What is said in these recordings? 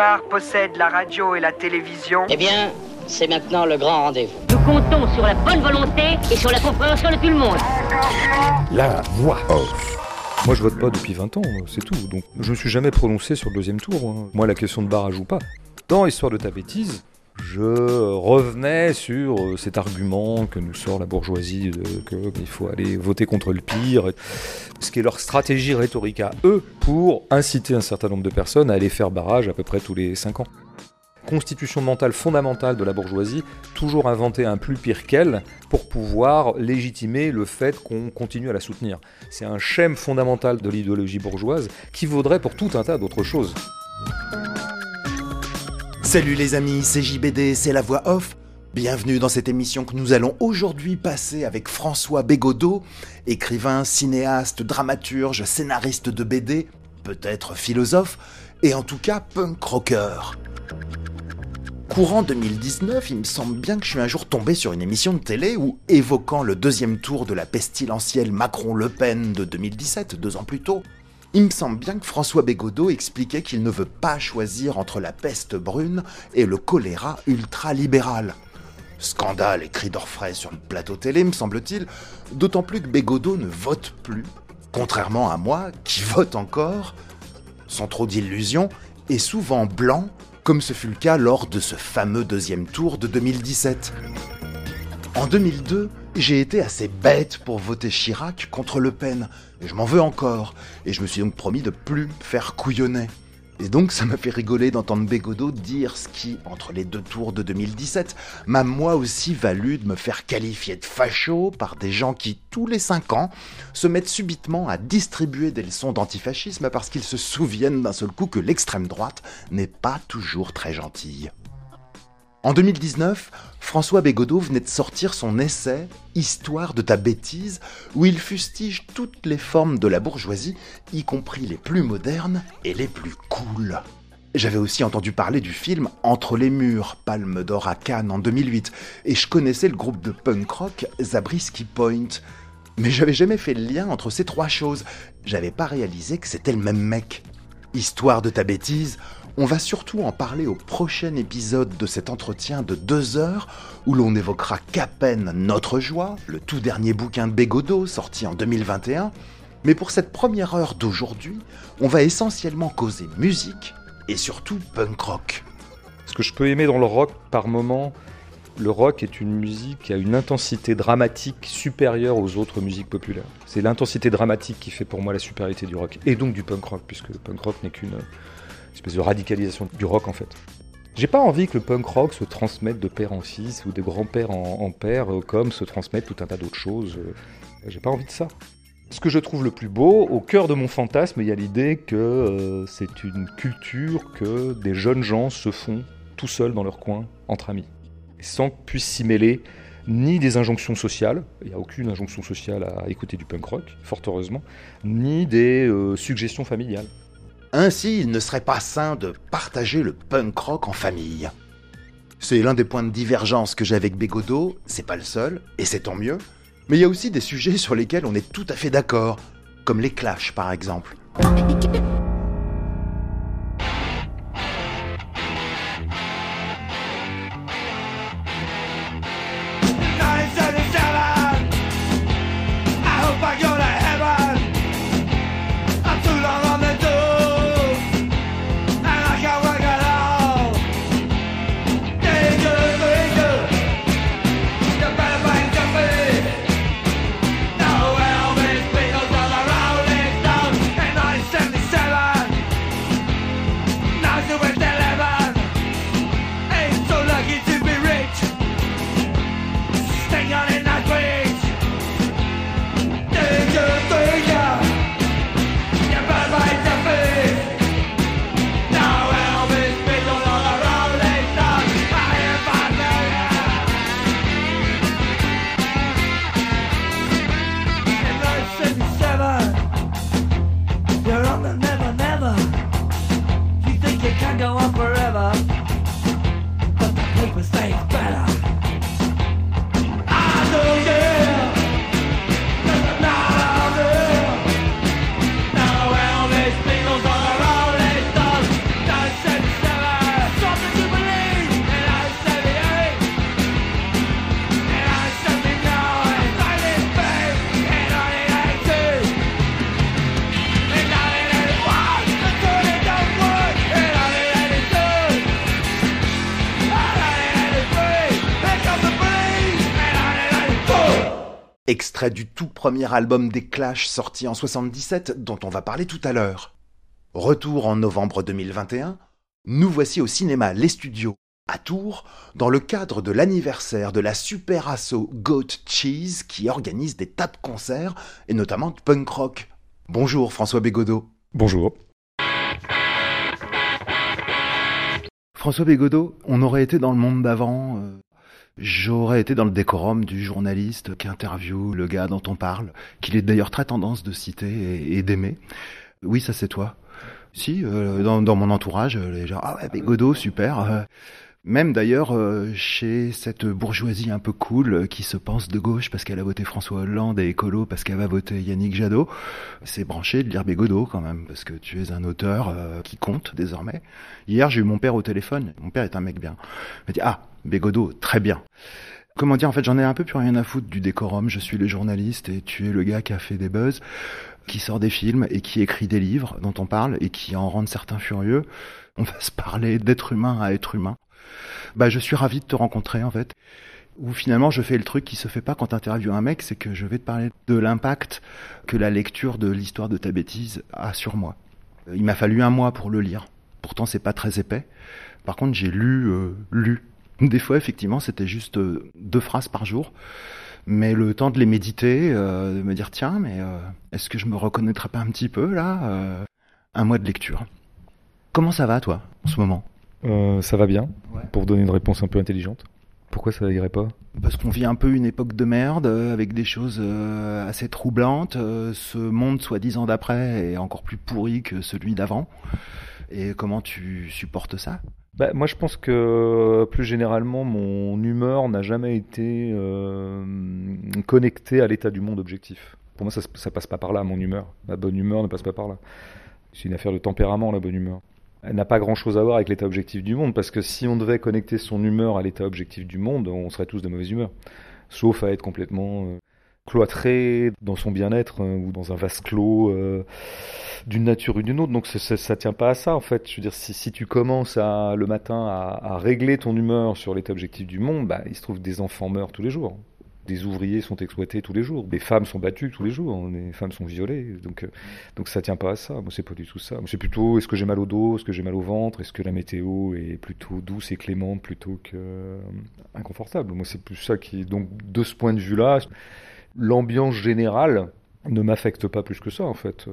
pouvoir possède la radio et la télévision. Eh bien, c'est maintenant le grand rendez-vous. Nous comptons sur la bonne volonté et sur la compréhension de tout le monde. La voix off. Moi je vote pas depuis 20 ans, c'est tout. Donc je me suis jamais prononcé sur le deuxième tour. Moi la question de barrage ou pas. Dans Histoire de ta bêtise, je revenais sur cet argument que nous sort la bourgeoisie qu'il faut aller voter contre le pire, ce qui est leur stratégie rhétorique à eux pour inciter un certain nombre de personnes à aller faire barrage à peu près tous les 5 ans. Constitution mentale fondamentale de la bourgeoisie, toujours inventer un plus pire qu'elle pour pouvoir légitimer le fait qu'on continue à la soutenir. C'est un schème fondamental de l'idéologie bourgeoise qui vaudrait pour tout un tas d'autres choses. Salut les amis, c'est JBD, c'est la voix off. Bienvenue dans cette émission que nous allons aujourd'hui passer avec François Bégodeau, écrivain, cinéaste, dramaturge, scénariste de BD, peut-être philosophe, et en tout cas punk rocker. Courant 2019, il me semble bien que je suis un jour tombé sur une émission de télé où, évoquant le deuxième tour de la pestilentielle Macron-Le Pen de 2017, 2 ans plus tôt, il me semble bien que François Bégodeau expliquait qu'il ne veut pas choisir entre la peste brune et le choléra ultra-libéral. Scandale et cri d'orfraie sur le plateau télé, me semble-t-il, d'autant plus que Bégodeau ne vote plus, contrairement à moi, qui vote encore, sans trop d'illusions, et souvent blanc, comme ce fut le cas lors de ce fameux deuxième tour de 2017. En 2002, j'ai été assez bête pour voter Chirac contre Le Pen, et je m'en veux encore, et je me suis donc promis de plus me faire couillonner. Et donc ça m'a fait rigoler d'entendre Bégodeau dire ce qui, entre les 2 tours de 2017, m'a moi aussi valu de me faire qualifier de facho par des gens qui, tous les 5 ans, se mettent subitement à distribuer des leçons d'antifascisme parce qu'ils se souviennent d'un seul coup que l'extrême droite n'est pas toujours très gentille. En 2019, François Bégodeau venait de sortir son essai « Histoire de ta bêtise » où il fustige toutes les formes de la bourgeoisie, y compris les plus modernes et les plus cool. J'avais aussi entendu parler du film « Entre les murs », Palme d'or à Cannes en 2008, et je connaissais le groupe de punk rock Zabriskie Point. Mais j'avais jamais fait le lien entre ces 3 choses. J'avais pas réalisé que c'était le même mec. Histoire de ta bêtise, on va surtout en parler au prochain épisode de cet entretien de 2 heures où l'on évoquera qu'à peine Notre Joie, le tout dernier bouquin de Bégodeau sorti en 2021. Mais pour cette première heure d'aujourd'hui, on va essentiellement causer musique et surtout punk rock. Ce que je peux aimer dans le rock par moment, le rock est une musique qui a une intensité dramatique supérieure aux autres musiques populaires. C'est l'intensité dramatique qui fait pour moi la supériorité du rock, et donc du punk rock, puisque le punk rock n'est qu'une espèce de radicalisation du rock en fait. J'ai pas envie que le punk rock se transmette de père en fils ou de grand-père en père, comme se transmettent tout un tas d'autres choses. J'ai pas envie de ça. Ce que je trouve le plus beau, au cœur de mon fantasme, il y a l'idée que c'est une culture que des jeunes gens se font tout seuls dans leur coin, entre amis, sans que puissent s'y mêler ni des injonctions sociales, il n'y a aucune injonction sociale à écouter du punk rock, fort heureusement, ni des suggestions familiales. Ainsi, il ne serait pas sain de partager le punk rock en famille. C'est l'un des points de divergence que j'ai avec Bégodeau, c'est pas le seul, et c'est tant mieux, mais il y a aussi des sujets sur lesquels on est tout à fait d'accord, comme les Clash par exemple. extrait du tout premier album des Clash sorti en 77 dont on va parler tout à l'heure. Retour en novembre 2021, nous voici au cinéma Les Studios à Tours dans le cadre de l'anniversaire de la super asso Goat Cheese qui organise des tas de concerts et notamment de punk rock. Bonjour François Bégodeau. Bonjour. François Bégodeau, on aurait été dans le monde d'avant. J'aurais été dans le décorum du journaliste qui interviewe le gars dont on parle, qu'il est d'ailleurs très tendance de citer et d'aimer. Oui, ça c'est toi. Si, dans mon entourage, les gens, ah ouais, Bégodeau, super. Même d'ailleurs chez cette bourgeoisie un peu cool qui se pense de gauche parce qu'elle a voté François Hollande et écolo parce qu'elle va voter Yannick Jadot, c'est branché de lire Bégodeau quand même parce que tu es un auteur qui compte désormais. Hier j'ai eu mon père au téléphone, mon père est un mec bien. Il m'a dit ah Bégodeau, très bien. Comment dire, en fait j'en ai un peu plus rien à foutre du décorum, je suis le journaliste et tu es le gars qui a fait des buzz, qui sort des films et qui écrit des livres dont on parle et qui en rendent certains furieux. On va se parler d'être humain à être humain. Je suis ravi de te rencontrer en fait. Où finalement je fais le truc qui se fait pas quand t'interviews un mec, c'est que je vais te parler de l'impact que la lecture de l'histoire de ta bêtise a sur moi. Il m'a fallu 1 mois pour le lire. Pourtant c'est pas très épais. Par contre j'ai lu. Des fois effectivement c'était juste 2 phrases par jour. Mais le temps de les méditer, de me dire tiens mais est-ce que je me reconnaîtrais pas un petit peu là 1 mois de lecture. Comment ça va toi en ce moment? Ça va bien, ouais. Pour donner une réponse un peu intelligente. Pourquoi ça irait pas? Parce qu'on vit un peu une époque de merde, avec des choses assez troublantes. Ce monde soi-disant d'après est encore plus pourri que celui d'avant. Et comment tu supportes ça? Moi je pense que plus généralement mon humeur n'a jamais été connectée à l'état du monde objectif. Pour moi ça passe pas par là mon humeur. Ma bonne humeur ne passe pas par là. C'est une affaire de tempérament la bonne humeur. Elle n'a pas grand-chose à voir avec l'état objectif du monde, parce que si on devait connecter son humeur à l'état objectif du monde, on serait tous de mauvaise humeur. Sauf à être complètement cloîtré dans son bien-être ou dans un vase clos d'une nature ou d'une autre. Donc ça tient pas à ça, en fait. Je veux dire, si tu commences le matin à régler ton humeur sur l'état objectif du monde, il se trouve que des enfants meurent tous les jours. Des ouvriers sont exploités tous les jours, des femmes sont battues tous les jours, des femmes sont violées, donc ça tient pas à ça. Moi c'est pas du tout ça. Moi, c'est plutôt est-ce que j'ai mal au dos, est-ce que j'ai mal au ventre, est-ce que la météo est plutôt douce et clémente plutôt que inconfortable. Moi c'est plus ça qui. Donc de ce point de vue-là, l'ambiance générale ne m'affecte pas plus que ça en fait.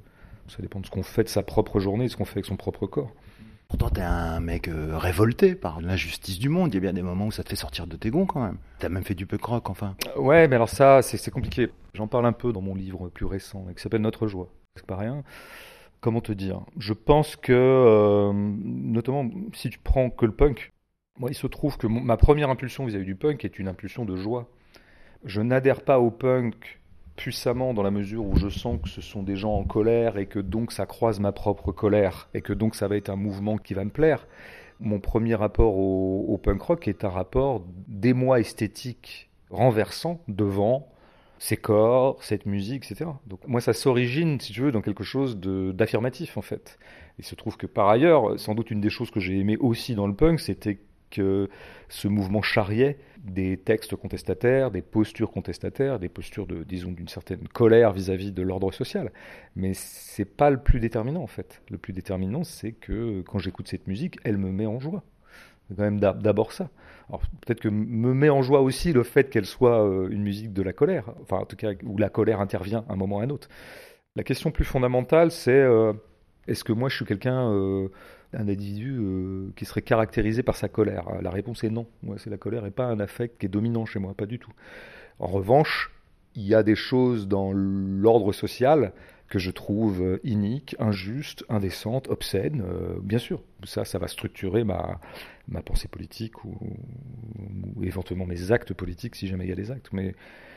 Ça dépend de ce qu'on fait de sa propre journée, de ce qu'on fait avec son propre corps. Pourtant, t'es un mec révolté par l'injustice du monde. Il y a bien des moments où ça te fait sortir de tes gonds, quand même. T'as même fait du punk rock, enfin. Ouais, mais alors ça, c'est compliqué. J'en parle un peu dans mon livre plus récent, qui s'appelle Notre joie. C'est pas rien. Comment te dire? Je pense que, notamment, si tu prends que le punk, moi, il se trouve que ma première impulsion vis-à-vis du punk est une impulsion de joie. Je n'adhère pas au punk puissamment dans la mesure où je sens que ce sont des gens en colère et que donc ça croise ma propre colère et que donc ça va être un mouvement qui va me plaire. Mon premier rapport au punk rock est un rapport d'émoi esthétique renversant devant ces corps, cette musique, etc. Donc moi ça s'origine, si tu veux, dans quelque chose d'affirmatif en fait. Il se trouve que par ailleurs, sans doute une des choses que j'ai aimé aussi dans le punk, c'était que ce mouvement charriait des textes contestataires, des postures contestataires, des postures d'une certaine colère vis-à-vis de l'ordre social. Mais c'est pas le plus déterminant en fait. Le plus déterminant, c'est que quand j'écoute cette musique, elle me met en joie. C'est quand même d'abord ça. Alors peut-être que me met en joie aussi le fait qu'elle soit une musique de la colère, enfin en tout cas où la colère intervient à un moment ou à un autre. La question plus fondamentale, c'est est-ce que moi je suis quelqu'un un individu qui serait caractérisé par sa colère? La réponse est non. Moi, la colère n'est pas un affect qui est dominant chez moi, pas du tout. En revanche, il y a des choses dans l'ordre social que je trouve iniques, injustes, indécentes, obscènes. Bien sûr, ça va structurer ma pensée politique ou éventuellement mes actes politiques, si jamais il y a des actes. Mais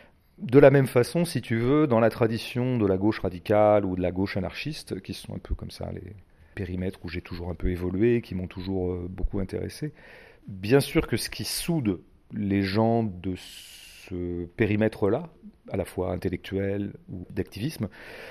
de la même façon, si tu veux, dans la tradition de la gauche radicale ou de la gauche anarchiste, qui sont un peu comme ça les périmètres où j'ai toujours un peu évolué, qui m'ont toujours beaucoup intéressé. Bien sûr que ce qui soude les gens de ce périmètre-là, à la fois intellectuel ou d'activisme,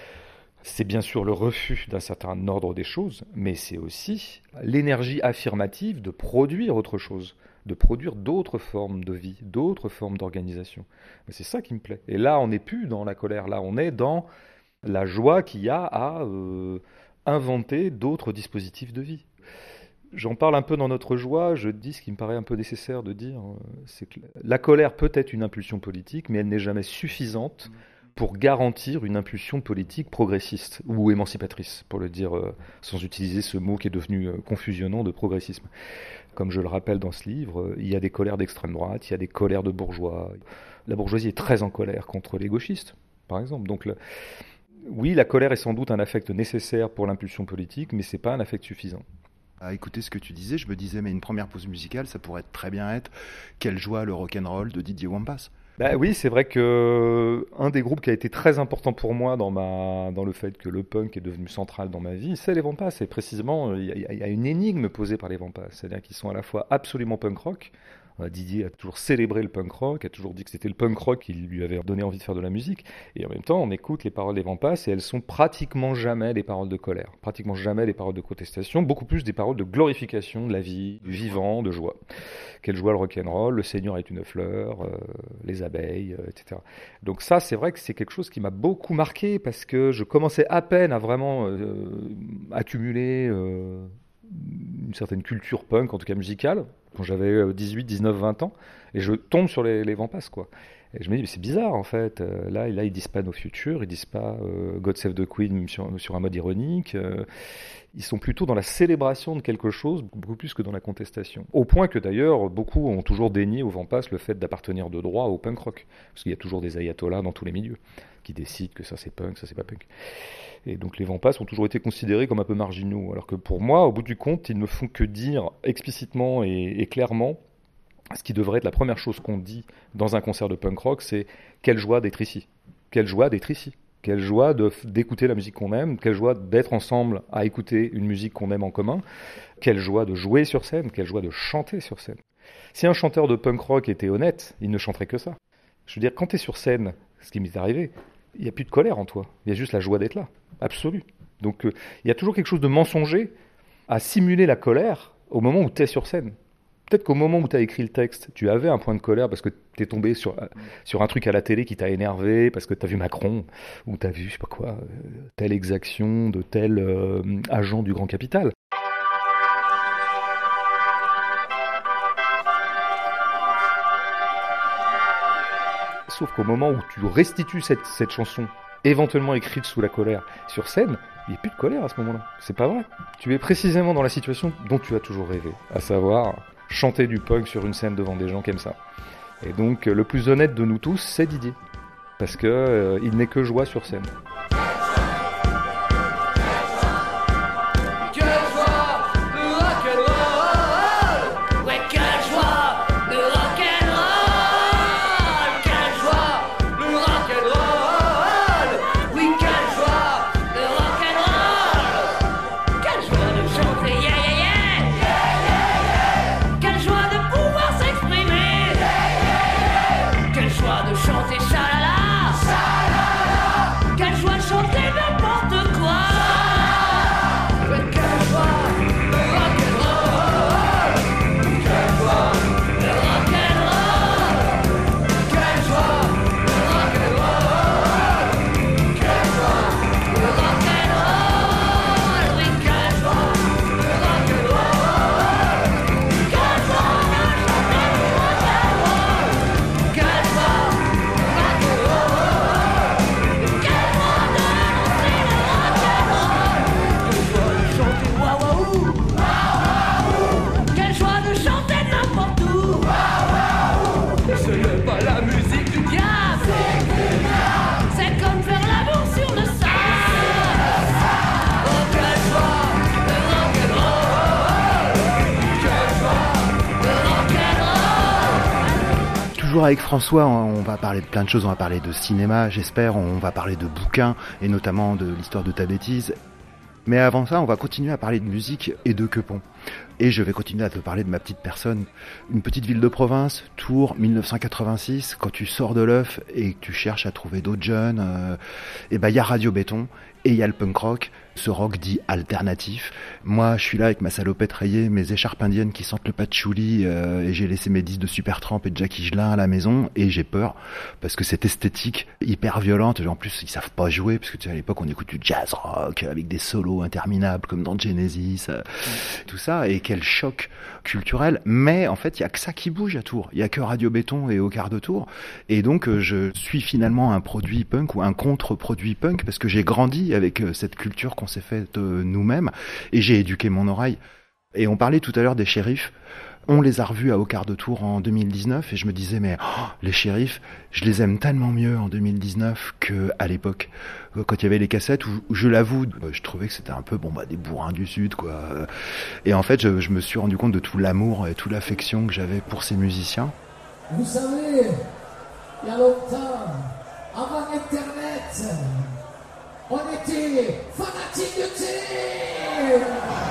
c'est bien sûr le refus d'un certain ordre des choses, mais c'est aussi l'énergie affirmative de produire autre chose, de produire d'autres formes de vie, d'autres formes d'organisation. Mais c'est ça qui me plaît. Et là, on n'est plus dans la colère, là, on est dans la joie qu'il y a à inventer d'autres dispositifs de vie. J'en parle un peu dans Notre joie, je dis ce qui me paraît un peu nécessaire de dire, c'est que la colère peut être une impulsion politique, mais elle n'est jamais suffisante pour garantir une impulsion politique progressiste ou émancipatrice, pour le dire sans utiliser ce mot qui est devenu confusionnant de progressisme. Comme je le rappelle dans ce livre, il y a des colères d'extrême droite, il y a des colères de bourgeois. La bourgeoisie est très en colère contre les gauchistes, par exemple. Donc, oui, la colère est sans doute un affect nécessaire pour l'impulsion politique, mais ce n'est pas un affect suffisant. À écouter ce que tu disais, je me disais, mais une première pause musicale, ça pourrait très bien être Quelle joie le rock'n'roll de Didier Wampas. Bah oui, c'est vrai que un des groupes qui a été très important pour moi dans le fait que le punk est devenu central dans ma vie, c'est les Wampas. Et précisément, il y a une énigme posée par les Wampas. C'est-à-dire qu'ils sont à la fois absolument punk rock. Didier a toujours célébré le punk rock, a toujours dit que c'était le punk rock qui lui avait donné envie de faire de la musique. Et en même temps, on écoute les paroles des Wampas et elles sont pratiquement jamais des paroles de colère, pratiquement jamais des paroles de protestation, beaucoup plus des paroles de glorification de la vie, du vivant, de joie. Quelle joie le rock'n'roll, le Seigneur est une fleur, les abeilles, etc. Donc ça, c'est vrai que c'est quelque chose qui m'a beaucoup marqué parce que je commençais à peine à vraiment accumuler une certaine culture punk, en tout cas musicale, quand j'avais 18, 19, 20 ans, et je tombe sur les Wampas, quoi. Et je me dis, mais c'est bizarre, en fait. Là, ils disent pas No Future, ils disent pas God Save the Queen sur un mode ironique. Ils sont plutôt dans la célébration de quelque chose, beaucoup plus que dans la contestation. Au point que, d'ailleurs, beaucoup ont toujours dénié aux Wampas le fait d'appartenir de droit au punk rock. Parce qu'il y a toujours des ayatollahs dans tous les milieux qui décident que ça c'est punk, ça c'est pas punk. Et donc les Wampas ont toujours été considérés comme un peu marginaux. Alors que pour moi, au bout du compte, ils ne font que dire explicitement et clairement ce qui devrait être la première chose qu'on dit dans un concert de punk rock, c'est « Quelle joie d'être ici !» Quelle joie d'être ici ! Quelle joie d'écouter la musique qu'on aime, quelle joie d'être ensemble à écouter une musique qu'on aime en commun, quelle joie de jouer sur scène, quelle joie de chanter sur scène. Si un chanteur de punk rock était honnête, il ne chanterait que ça. Je veux dire, quand tu es sur scène, ce qui m'est arrivé, il n'y a plus de colère en toi, il y a juste la joie d'être là, absolue. Donc il y a toujours quelque chose de mensonger à simuler la colère au moment où tu es sur scène. Peut-être qu'au moment où tu as écrit le texte, tu avais un point de colère parce que tu es tombé sur un truc à la télé qui t'a énervé, parce que tu as vu Macron, ou tu as vu, je sais pas quoi, telle exaction de tel agent du grand capital. Sauf qu'au moment où tu restitues cette chanson, éventuellement écrite sous la colère, sur scène, il n'y a plus de colère à ce moment-là. C'est pas vrai. Tu es précisément dans la situation dont tu as toujours rêvé, à savoir chanter du punk sur une scène devant des gens qui aiment ça. Et donc, le plus honnête de nous tous, c'est Didier. Parce que il n'est que joie sur scène. Avec François, on va parler de plein de choses, on va parler de cinéma, j'espère, on va parler de bouquins, et notamment de l'histoire de ta bêtise. Mais avant ça, on va continuer à parler de musique et de Quepon. Et je vais continuer à te parler de ma petite personne. Une petite ville de province, Tours, 1986. Quand tu sors de l'œuf et que tu cherches à trouver d'autres jeunes, et ben il y a Radio Béton et il y a le punk rock, ce rock dit alternatif. Moi, je suis là avec ma salopette rayée, mes écharpes indiennes qui sentent le patchouli, et j'ai laissé mes disques de Supertramp et de Jackie Higelin à la maison, et j'ai peur parce que cette esthétique hyper violente, en plus ils savent pas jouer, parce que tu sais, à l'époque on écoute du jazz rock avec des solos interminables comme dans Genesis, tout ça, et quel choc culturel. Mais en fait, il y a que ça qui bouge à Tours. Il y a que Radio Béton et Au Quart de Tour, et donc je suis finalement un produit punk ou un contre-produit punk parce que j'ai grandi avec cette culture qu'on s'est faite nous-mêmes, et j'ai éduqué mon oreille. Et on parlait tout à l'heure des shérifs. On les a revus à Au Quart de Tour en 2019, et je me disais, mais les shérifs, je les aime tellement mieux en 2019 qu'à l'époque, quand il y avait les cassettes, où je l'avoue, je trouvais que c'était un peu des bourrins du Sud, quoi. Et en fait, je me suis rendu compte de tout l'amour et toute l'affection que j'avais pour ces musiciens. Vous savez, il y a longtemps, avant Internet, on était fanatiques de télé.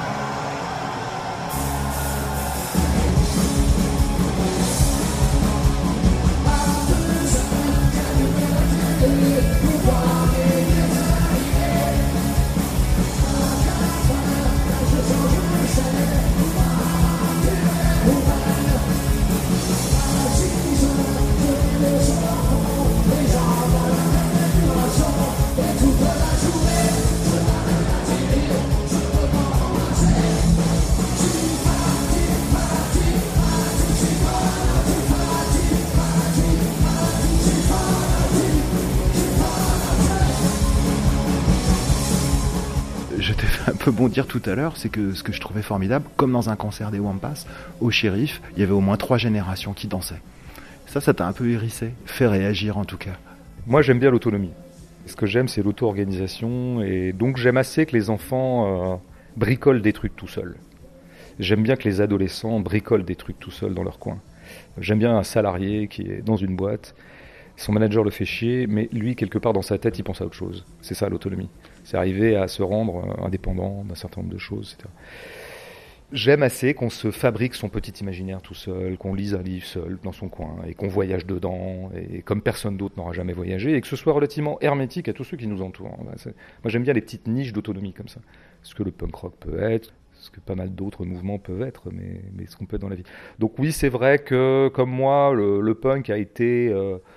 Je t'ai fait un peu bondir tout à l'heure, c'est que ce que je trouvais formidable, comme dans un concert des Wampas, au Shérif, il y avait au moins 3 générations qui dansaient. Ça t'a un peu hérissé, fait réagir en tout cas. Moi, j'aime bien l'autonomie. Ce que j'aime, c'est l'auto-organisation, et donc j'aime assez que les enfants bricolent des trucs tout seuls. J'aime bien que les adolescents bricolent des trucs tout seuls dans leur coin. J'aime bien un salarié qui est dans une boîte, son manager le fait chier, mais lui, quelque part dans sa tête, il pense à autre chose. C'est ça l'autonomie. C'est arriver à se rendre indépendant d'un certain nombre de choses, etc. J'aime assez qu'on se fabrique son petit imaginaire tout seul, qu'on lise un livre seul dans son coin, et qu'on voyage dedans, et comme personne d'autre n'aura jamais voyagé, et que ce soit relativement hermétique à tous ceux qui nous entourent. Moi, j'aime bien les petites niches d'autonomie comme ça. Ce que le punk rock peut être, ce que pas mal d'autres mouvements peuvent être, mais ce qu'on peut être dans la vie. Donc oui, c'est vrai que, comme moi, le punk a été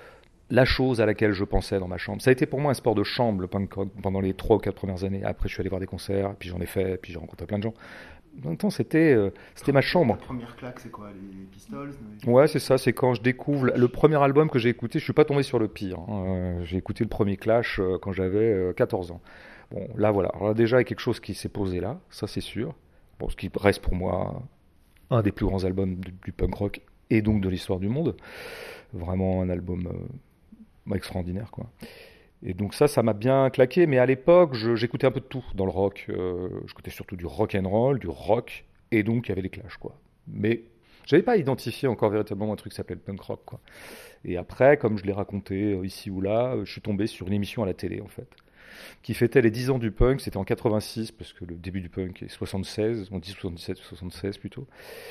la chose à laquelle je pensais dans ma chambre. Ça a été pour moi un sport de chambre, le punk rock, pendant les 3 ou 4 premières années. Après, je suis allé voir des concerts, puis j'en ai fait, puis j'ai rencontré plein de gens. En même temps, c'était ma chambre. La première claque, c'est quoi, les Pistols? Ouais, c'est ça, c'est quand je découvre le premier album que j'ai écouté. Je suis pas tombé sur le pire. J'ai écouté le premier Clash quand j'avais 14 ans. Bon, là, voilà. Alors là, déjà, il y a quelque chose qui s'est posé là, ça c'est sûr. Bon, ce qui reste pour moi un des plus grands albums du punk rock et donc de l'histoire du monde. Vraiment un album extraordinaire, quoi. Et donc ça m'a bien claqué, mais à l'époque, j'écoutais un peu de tout dans le rock. J'écoutais surtout du rock and roll, du rock, et donc il y avait les Clash, quoi. Mais j'avais pas identifié encore véritablement un truc qui s'appelait le punk rock, quoi. Et après, comme je l'ai raconté ici ou là, je suis tombé sur une émission à la télé, en fait, qui fêtait les 10 ans du punk. C'était en 86, parce que le début du punk est 76, on dit 77 ou 76 plutôt.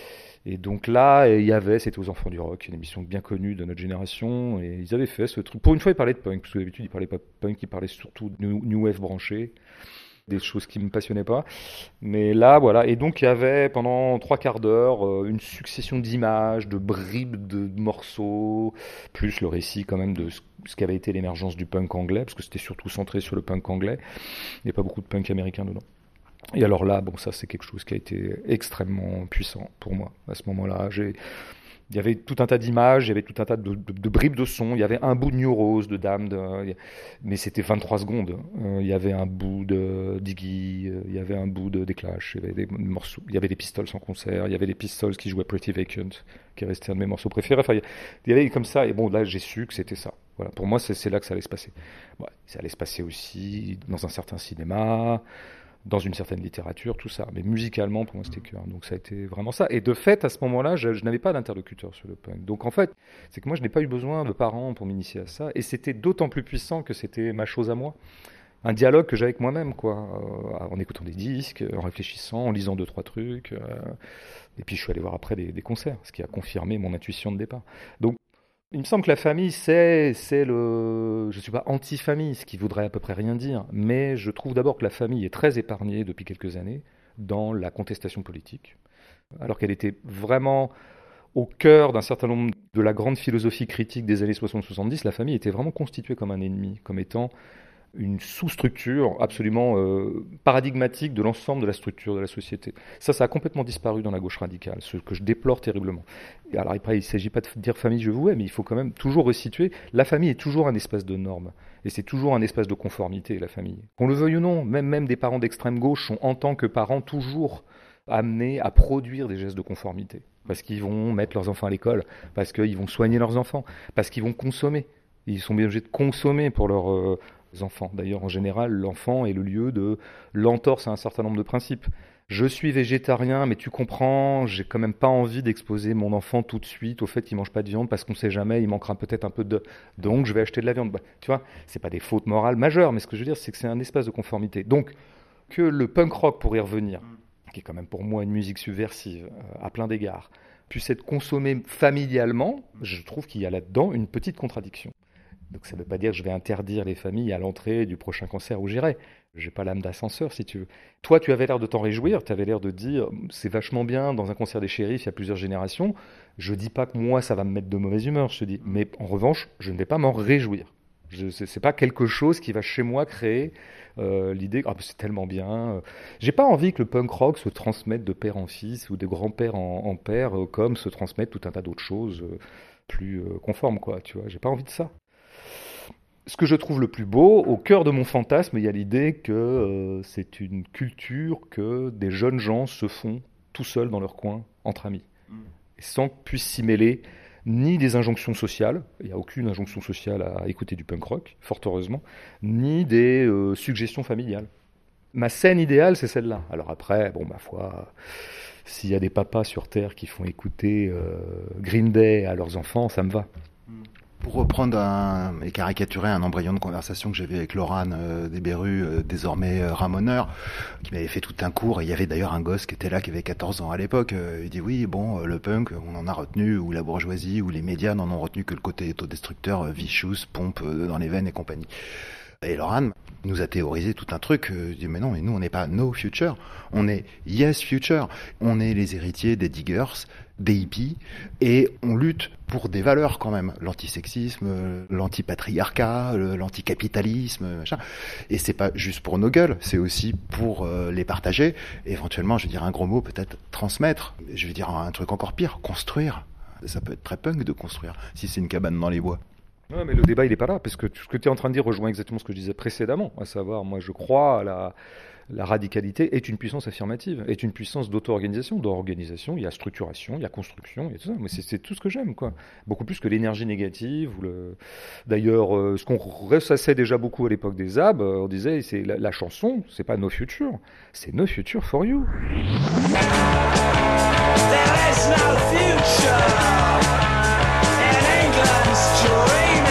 Et donc là, c'était aux Enfants du Rock, une émission bien connue de notre génération, et ils avaient fait ce truc. Pour une fois, ils parlaient de punk, parce que d'habitude, ils parlaient pas de punk, ils parlaient surtout de new wave branché, des choses qui me passionnaient pas. Mais là, voilà. Et donc, il y avait pendant 3 quarts d'heure une succession d'images, de bribes de morceaux, plus le récit quand même de ce qu'avait été l'émergence du punk anglais, parce que c'était surtout centré sur le punk anglais. Il n'y a pas beaucoup de punk américain dedans. Et alors là, bon, ça c'est quelque chose qui a été extrêmement puissant pour moi à ce moment-là. Il y avait tout un tas d'images, il y avait tout un tas de bribes de sons. Il y avait un bout de New Rose, de Damned, mais c'était 23 secondes. Il y avait un bout de d'Iggy, il y avait un bout des Clash, il y avait des morceaux, il y avait des Pistols en concert, il y avait des Pistols qui jouaient Pretty Vacant, qui est resté un de mes morceaux préférés. Enfin, il y avait comme ça, et bon, là j'ai su que c'était ça. Voilà, pour moi, c'est là que ça allait se passer. Ouais, ça allait se passer aussi dans un certain cinéma, dans une certaine littérature, tout ça. Mais musicalement, pour moi, c'était cœur. Donc ça a été vraiment ça. Et de fait, à ce moment-là, je n'avais pas d'interlocuteur sur le punk. Donc en fait, c'est que moi, je n'ai pas eu besoin de parents pour m'initier à ça. Et c'était d'autant plus puissant que c'était ma chose à moi. un dialogue que j'ai avec moi-même, quoi, en écoutant des disques, en réfléchissant, en lisant 2-3 trucs. Et puis je suis allé voir après des concerts, ce qui a confirmé mon intuition de départ. Donc, il me semble que la famille, c'est le... Je ne suis pas anti-famille, ce qui voudrait à peu près rien dire, mais je trouve d'abord que la famille est très épargnée depuis quelques années dans la contestation politique, alors qu'elle était vraiment au cœur d'un certain nombre de la grande philosophie critique des années 60-70. La famille était vraiment constituée comme un ennemi, comme étant une sous-structure absolument paradigmatique de l'ensemble de la structure de la société. Ça a complètement disparu dans la gauche radicale, ce que je déplore terriblement. Et alors après, il ne s'agit pas de dire famille, je vous hais, mais il faut quand même toujours resituer. La famille est toujours un espace de normes, et c'est toujours un espace de conformité, la famille. Qu'on le veuille ou non, même des parents d'extrême gauche sont en tant que parents toujours amenés à produire des gestes de conformité, parce qu'ils vont mettre leurs enfants à l'école, parce qu'ils vont soigner leurs enfants, parce qu'ils vont consommer. Ils sont bien obligés de consommer pour leurs enfants. D'ailleurs, en général, l'enfant est le lieu de l'entorse à un certain nombre de principes. Je suis végétarien, mais tu comprends, j'ai quand même pas envie d'exposer mon enfant tout de suite au fait qu'il mange pas de viande parce qu'on sait jamais, il manquera peut-être un peu de... Donc, je vais acheter de la viande. Bah, tu vois, c'est pas des fautes morales majeures, mais ce que je veux dire, c'est que c'est un espace de conformité. Donc, que le punk rock, pour y revenir, qui est quand même pour moi une musique subversive à plein d'égards, puisse être consommé familialement, je trouve qu'il y a là-dedans une petite contradiction. Donc ça ne veut pas dire que je vais interdire les familles à l'entrée du prochain concert où j'irai. Je n'ai pas l'âme d'ascenseur, si tu veux. Toi, tu avais l'air de t'en réjouir, tu avais l'air de dire c'est vachement bien, dans un concert des Shérifs, il y a plusieurs générations. Je ne dis pas que moi, ça va me mettre de mauvaise humeur, je te dis. Mais en revanche, je ne vais pas m'en réjouir. Ce n'est pas quelque chose qui va chez moi créer l'idée que c'est tellement bien. J'ai pas envie que le punk rock se transmette de père en fils ou de grand-père en père, comme se transmettent tout un tas d'autres choses plus conformes, quoi. Tu vois, j'ai pas envie de ça. Ce que je trouve le plus beau, au cœur de mon fantasme, il y a l'idée que c'est une culture que des jeunes gens se font tout seuls dans leur coin, entre amis, sans que puissent s'y mêler ni des injonctions sociales, il n'y a aucune injonction sociale à écouter du punk rock, fort heureusement, ni des suggestions familiales. Ma scène idéale, c'est celle-là. Alors après, ma foi, s'il y a des papas sur Terre qui font écouter Green Day à leurs enfants, ça me va. Pour reprendre et caricaturer un embryon de conversation que j'avais avec Laurent Desberus, désormais ramoneur, qui m'avait fait tout un cours, et il y avait d'ailleurs un gosse qui était là, qui avait 14 ans à l'époque, il dit oui, le punk, on en a retenu, ou la bourgeoisie, ou les médias n'en ont retenu que le côté autodestructeur, Vicious, pompe dans les veines et compagnie. Et Laurent nous a théorisé tout un truc, il dit mais non, mais nous on n'est pas No Future, on est Yes Future, on est les héritiers des Diggers, des hippies, et on lutte pour des valeurs quand même, l'antisexisme, l'antipatriarcat, l'anticapitalisme, machin. Et c'est pas juste pour nos gueules, c'est aussi pour les partager, et éventuellement, je vais dire un gros mot, peut-être transmettre, je vais dire un truc encore pire, construire. Ça peut être très punk de construire, si c'est une cabane dans les bois. Non, mais le débat, il n'est pas là, parce que ce que tu es en train de dire rejoint exactement ce que je disais précédemment, à savoir, moi, je crois à la radicalité est une puissance affirmative, est une puissance d'auto-organisation. Dans l'organisation, il y a structuration, il y a construction, il y a tout ça. Mais c'est tout ce que j'aime, quoi. Beaucoup plus que l'énergie négative. D'ailleurs, ce qu'on ressassait déjà beaucoup à l'époque des ZAB, on disait, c'est la chanson, c'est pas No Future, c'est No Future for You. There is no future in England's dreaming.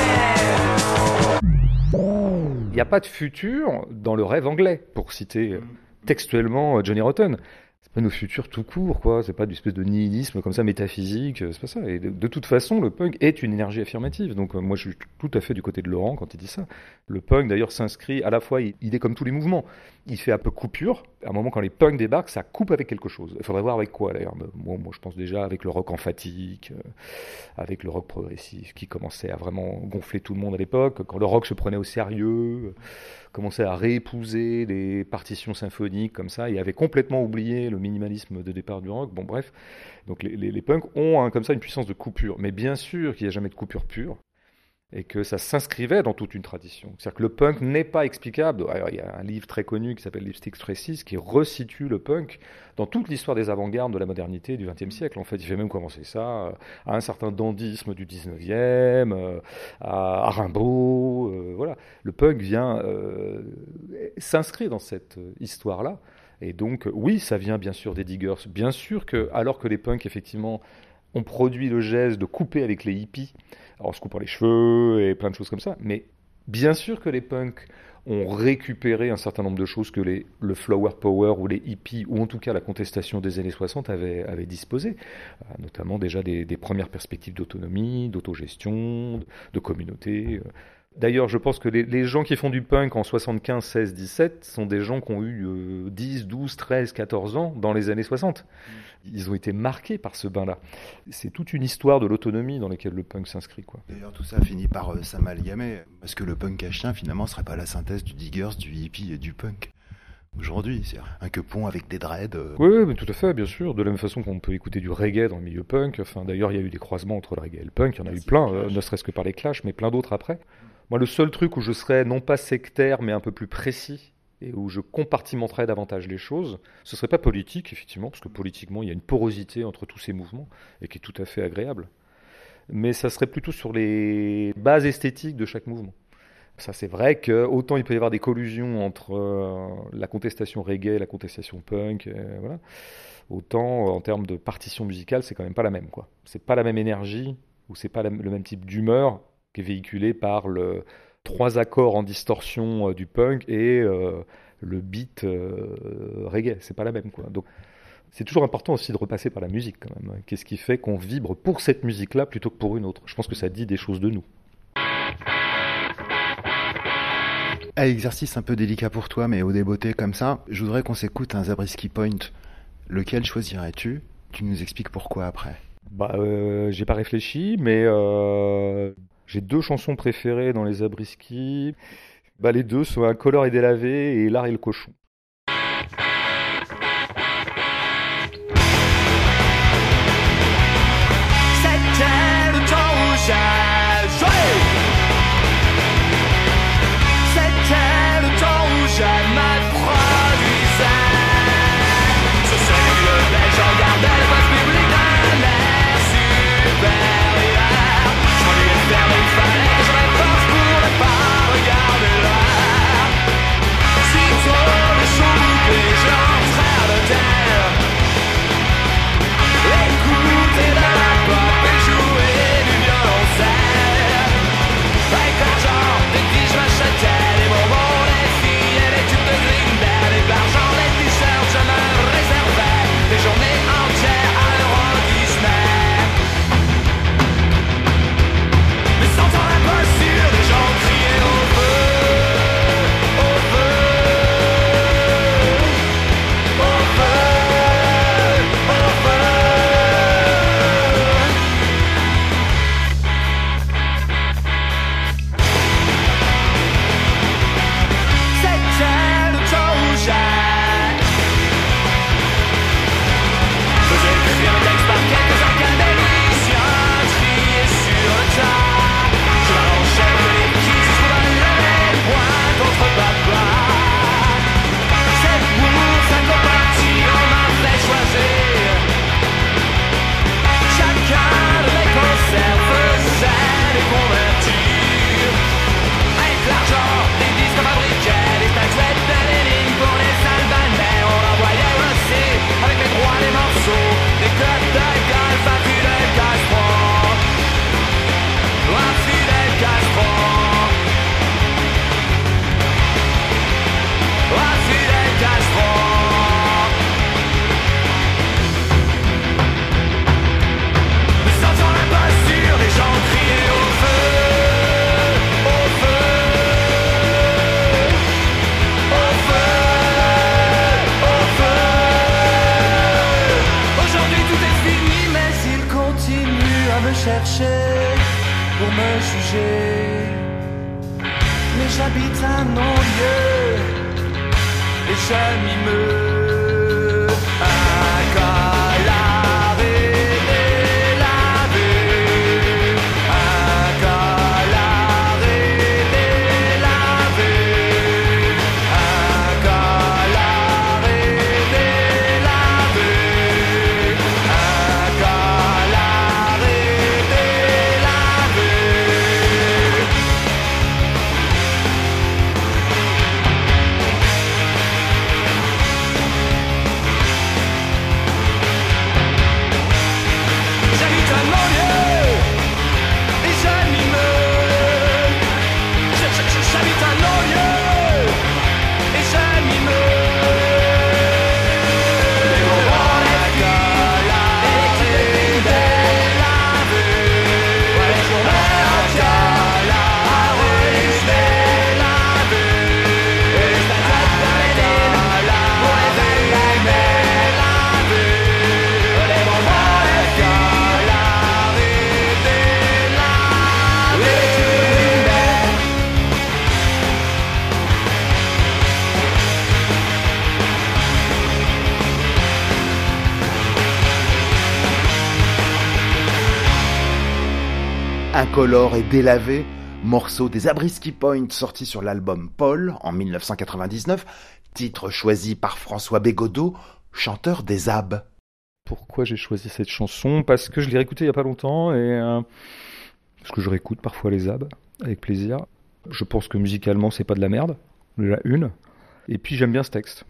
Il n'y a pas de futur dans le rêve anglais, pour citer textuellement Johnny Rotten. C'est pas nos futurs tout court, quoi. C'est pas du espèce de nihilisme comme ça métaphysique. C'est pas ça. Et de toute façon, le punk est une énergie affirmative. Donc moi, je suis tout à fait du côté de Laurent quand il dit ça. Le punk, d'ailleurs, s'inscrit à la fois. Il est comme tous les mouvements. Il fait un peu coupure. À un moment, quand les punks débarquent, ça coupe avec quelque chose. Il faudrait voir avec quoi, d'ailleurs. Moi, je pense déjà avec le rock emphatique, avec le rock progressif, qui commençait à vraiment gonfler tout le monde à l'époque. Quand le rock se prenait au sérieux, commençait à réépouser les partitions symphoniques comme ça, et avait complètement oublié le minimalisme de départ du rock. Bon, bref. Donc les punks ont comme ça une puissance de coupure. Mais bien sûr qu'il n'y a jamais de coupure pure. Et que ça s'inscrivait dans toute une tradition. C'est-à-dire que le punk n'est pas explicable. Alors, il y a un livre très connu qui s'appelle Lipstick Traces qui resitue le punk dans toute l'histoire des avant-gardes de la modernité du XXe siècle. En fait, il fait même commencer ça à un certain dandysme du XIXe, à Rimbaud. Voilà. Le punk vient s'inscrire dans cette histoire-là. Et donc, oui, ça vient bien sûr des Diggers. Bien sûr que, alors que les punks, effectivement, ont produit le geste de couper avec les hippies, en se coupant les cheveux et plein de choses comme ça, mais Bien sûr que les punks ont récupéré un certain nombre de choses que le flower power ou les hippies, ou en tout cas la contestation des années 60 avait disposé, notamment déjà des premières perspectives d'autonomie, d'autogestion, de communauté. D'ailleurs, je pense que les gens qui font du punk en 75, 16, 17 sont des gens qui ont eu 10, 12, 13, 14 ans dans les années 60. Ils ont été marqués par ce bain-là. C'est toute une histoire de l'autonomie dans laquelle le punk s'inscrit, quoi. D'ailleurs, tout ça finit par s'amalgamer, parce que le punk à chien, finalement, serait pas la synthèse du diggers, du hippie et du punk. Aujourd'hui, c'est un quepon avec des dreads. Oui, mais tout à fait, bien sûr. De la même façon qu'on peut écouter du reggae dans le milieu punk. Enfin, d'ailleurs, il y a eu des croisements entre le reggae et le punk. Il y en a eu plein, ne serait-ce que par les Clash, mais plein d'autres après. Moi, le seul truc où je serais non pas sectaire, mais un peu plus précis, et où je compartimenterais davantage les choses, ce serait pas politique, effectivement, parce que politiquement, il y a une porosité entre tous ces mouvements, et qui est tout à fait agréable. Mais ça serait plutôt sur les bases esthétiques de chaque mouvement. Ça, c'est vrai que autant il peut y avoir des collusions entre la contestation reggae et la contestation punk, voilà. Autant en termes de partition musicale, c'est quand même pas la même, quoi. C'est pas la même énergie, ou c'est pas le même type d'humeur qui est véhiculé par le 3 accords en distorsion du punk et le beat reggae. C'est pas la même, quoi. Donc, c'est toujours important aussi de repasser par la musique, quand même. Qu'est-ce qui fait qu'on vibre pour cette musique-là plutôt que pour une autre? Je pense que ça dit des choses de nous. À exercice un peu délicat pour toi, mais au débeauté comme ça, je voudrais qu'on s'écoute un Zabriskie Point. Lequel choisirais-tu? Tu nous expliques pourquoi après. J'ai pas réfléchi, mais j'ai 2 chansons préférées dans les Zabriskie. Les 2 sont Incolore et délavé et L'art et le cochon. C'était le temps où j'ai joué. C'était le temps où j'ai me produisais. Ce serait le bel, je regardais le poste public d'un air supérieur. Je m'ennuyais de faire, mais il fallait que je m'efforce pour ne pas regarder l'heure. Sitôt le show bouclé, j'entrais à l'hôtel. Écouter de la pop et jouer du violoncelle. Avec l'argent des tiges, je m'achetais les bonbons, les filles et les tubes de Green Day. Avec l'argent, les t-shirts, je me réservais des journées entières à Euro Disney. Mais sentant l'imposture, les gens criaient au feu, au feu, au feu, au feu. C'était le temps où j'ai faisais écrire mes textes par quelques académiciens triés sur le tas. Je m'allongeais de les petits jusqu'au bas les points contre papa. C'est pour ça qu'au parti on m'a fait choisir. Chacun de mes concerts faisait des convertir. Avec l'argent, des disques fabriqués, des statuettes de Lénine pour les Albanais. On envoyait aussi, avec les droits des morceaux, des clubs de golf à Fidel Castro. À Fidel Castro. À Fidel Castro. Me sentant l'imposture, les gens criaient au feu, au feu, au feu, au feu. Aujourd'hui tout est fini, mais ils continuent à me chercher pour me juger. Mais j'habite un non-lieu et je m'y meus. Incolore et délavé. Incolore et délavé. Incolore et délavé. Incolore et délavé. Incolore et délavé, morceau des Zabriskie Point sorti sur l'album Paul en 1999, titre choisi par François Bégodeau, chanteur des Zab. Pourquoi j'ai choisi cette chanson ? Parce que je l'ai réécoutée il n'y a pas longtemps et parce que je réécoute parfois les Zab avec plaisir. Je pense que musicalement c'est pas de la merde, déjà une. Et puis j'aime bien ce texte.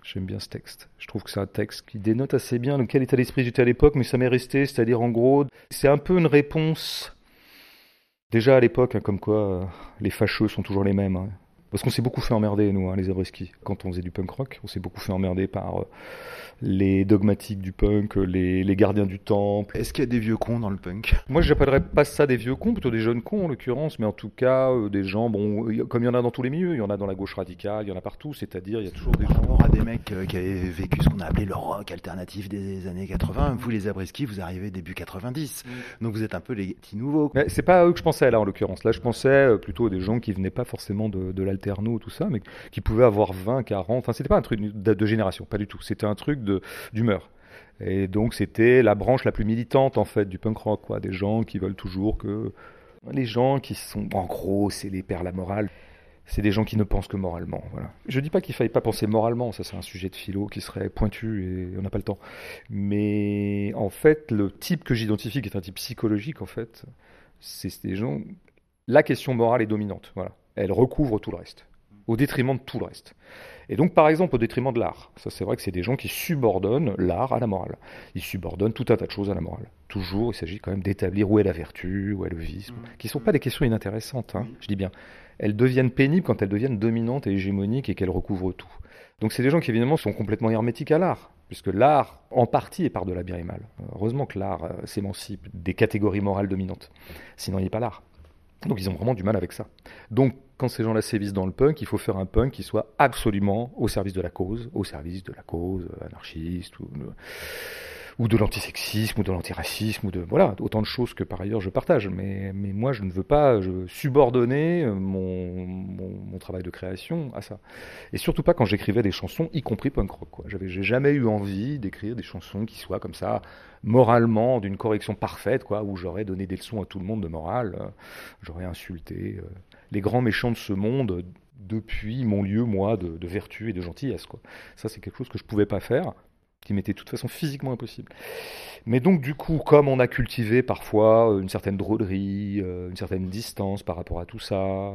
Je trouve que c'est un texte qui dénote assez bien de quel état d'esprit j'étais à l'époque, mais ça m'est resté, c'est-à-dire en gros, c'est un peu une réponse. Déjà à l'époque, hein, comme quoi les fâcheux sont toujours les mêmes. Hein. Parce qu'on s'est beaucoup fait emmerder, nous, hein, les Zabriskie. Quand on faisait du punk rock, on s'est beaucoup fait emmerder par les dogmatiques du punk, les gardiens du temple. Est-ce qu'il y a des vieux cons dans le punk ? Moi, je n'appellerais pas ça des vieux cons, plutôt des jeunes cons en l'occurrence, mais en tout cas, des gens, bon, comme il y en a dans tous les milieux, il y en a dans la gauche radicale, il y en a partout, c'est-à-dire, il y a toujours des gens... Par rapport à des mecs qui avaient vécu ce qu'on a appelé le rock alternatif des années 80, vous, les Zabriskie, vous arrivez début 90, donc vous êtes un peu les petits nouveaux. Mais c'est pas à eux que je pensais, là, en l'occurrence. Là, je pensais plutôt à des gens qui venaient pas forcément de l'alterno, tout ça, mais qui pouvaient avoir 20, 40... Enfin, c'était pas un truc de génération, pas du tout. C'était un truc d'humeur. Et donc, c'était la branche la plus militante, en fait, du punk rock, quoi. Des gens qui veulent toujours que... Les gens qui sont... En gros, c'est les pères la morale. C'est des gens qui ne pensent que moralement, voilà. Je dis pas qu'il faille pas penser moralement, ça c'est un sujet de philo qui serait pointu et on n'a pas le temps. Mais en fait, le type que j'identifie, qui est un type psychologique, en fait, c'est des gens... La question morale est dominante, voilà. Elle recouvre tout le reste, au détriment de tout le reste. Et donc, par exemple, au détriment de l'art. Ça, c'est vrai que c'est des gens qui subordonnent l'art à la morale. Ils subordonnent tout un tas de choses à la morale. Toujours, il s'agit quand même d'établir où est la vertu, où est le vice, qui ne sont pas des questions inintéressantes, hein, je dis bien. Elles deviennent pénibles quand elles deviennent dominantes et hégémoniques et qu'elles recouvrent tout. Donc, c'est des gens qui, évidemment, sont complètement hermétiques à l'art, puisque l'art, en partie, est par-delà bien et mal. Heureusement que l'art s'émancipe des catégories morales dominantes. Sinon, il n'y a pas l'art. Donc ils ont vraiment du mal avec ça. Donc quand ces gens-là sévissent dans le punk, il faut faire un punk qui soit absolument au service de la cause anarchiste ou de l'antisexisme ou de l'antiracisme ou de voilà, autant de choses que par ailleurs je partage. Mais moi je ne veux pas subordonner mon travail de création à ça. Et surtout pas quand j'écrivais des chansons, y compris punk rock, quoi. J'ai jamais eu envie d'écrire des chansons qui soient comme ça, moralement, d'une correction parfaite, quoi, où j'aurais donné des leçons à tout le monde de morale, j'aurais insulté les grands méchants de ce monde depuis mon lieu, moi, de vertu et de gentillesse, quoi. Ça, c'est quelque chose que je pouvais pas faire, qui m'était de toute façon physiquement impossible. Mais donc, du coup, comme on a cultivé parfois une certaine drôlerie, une certaine distance par rapport à tout ça,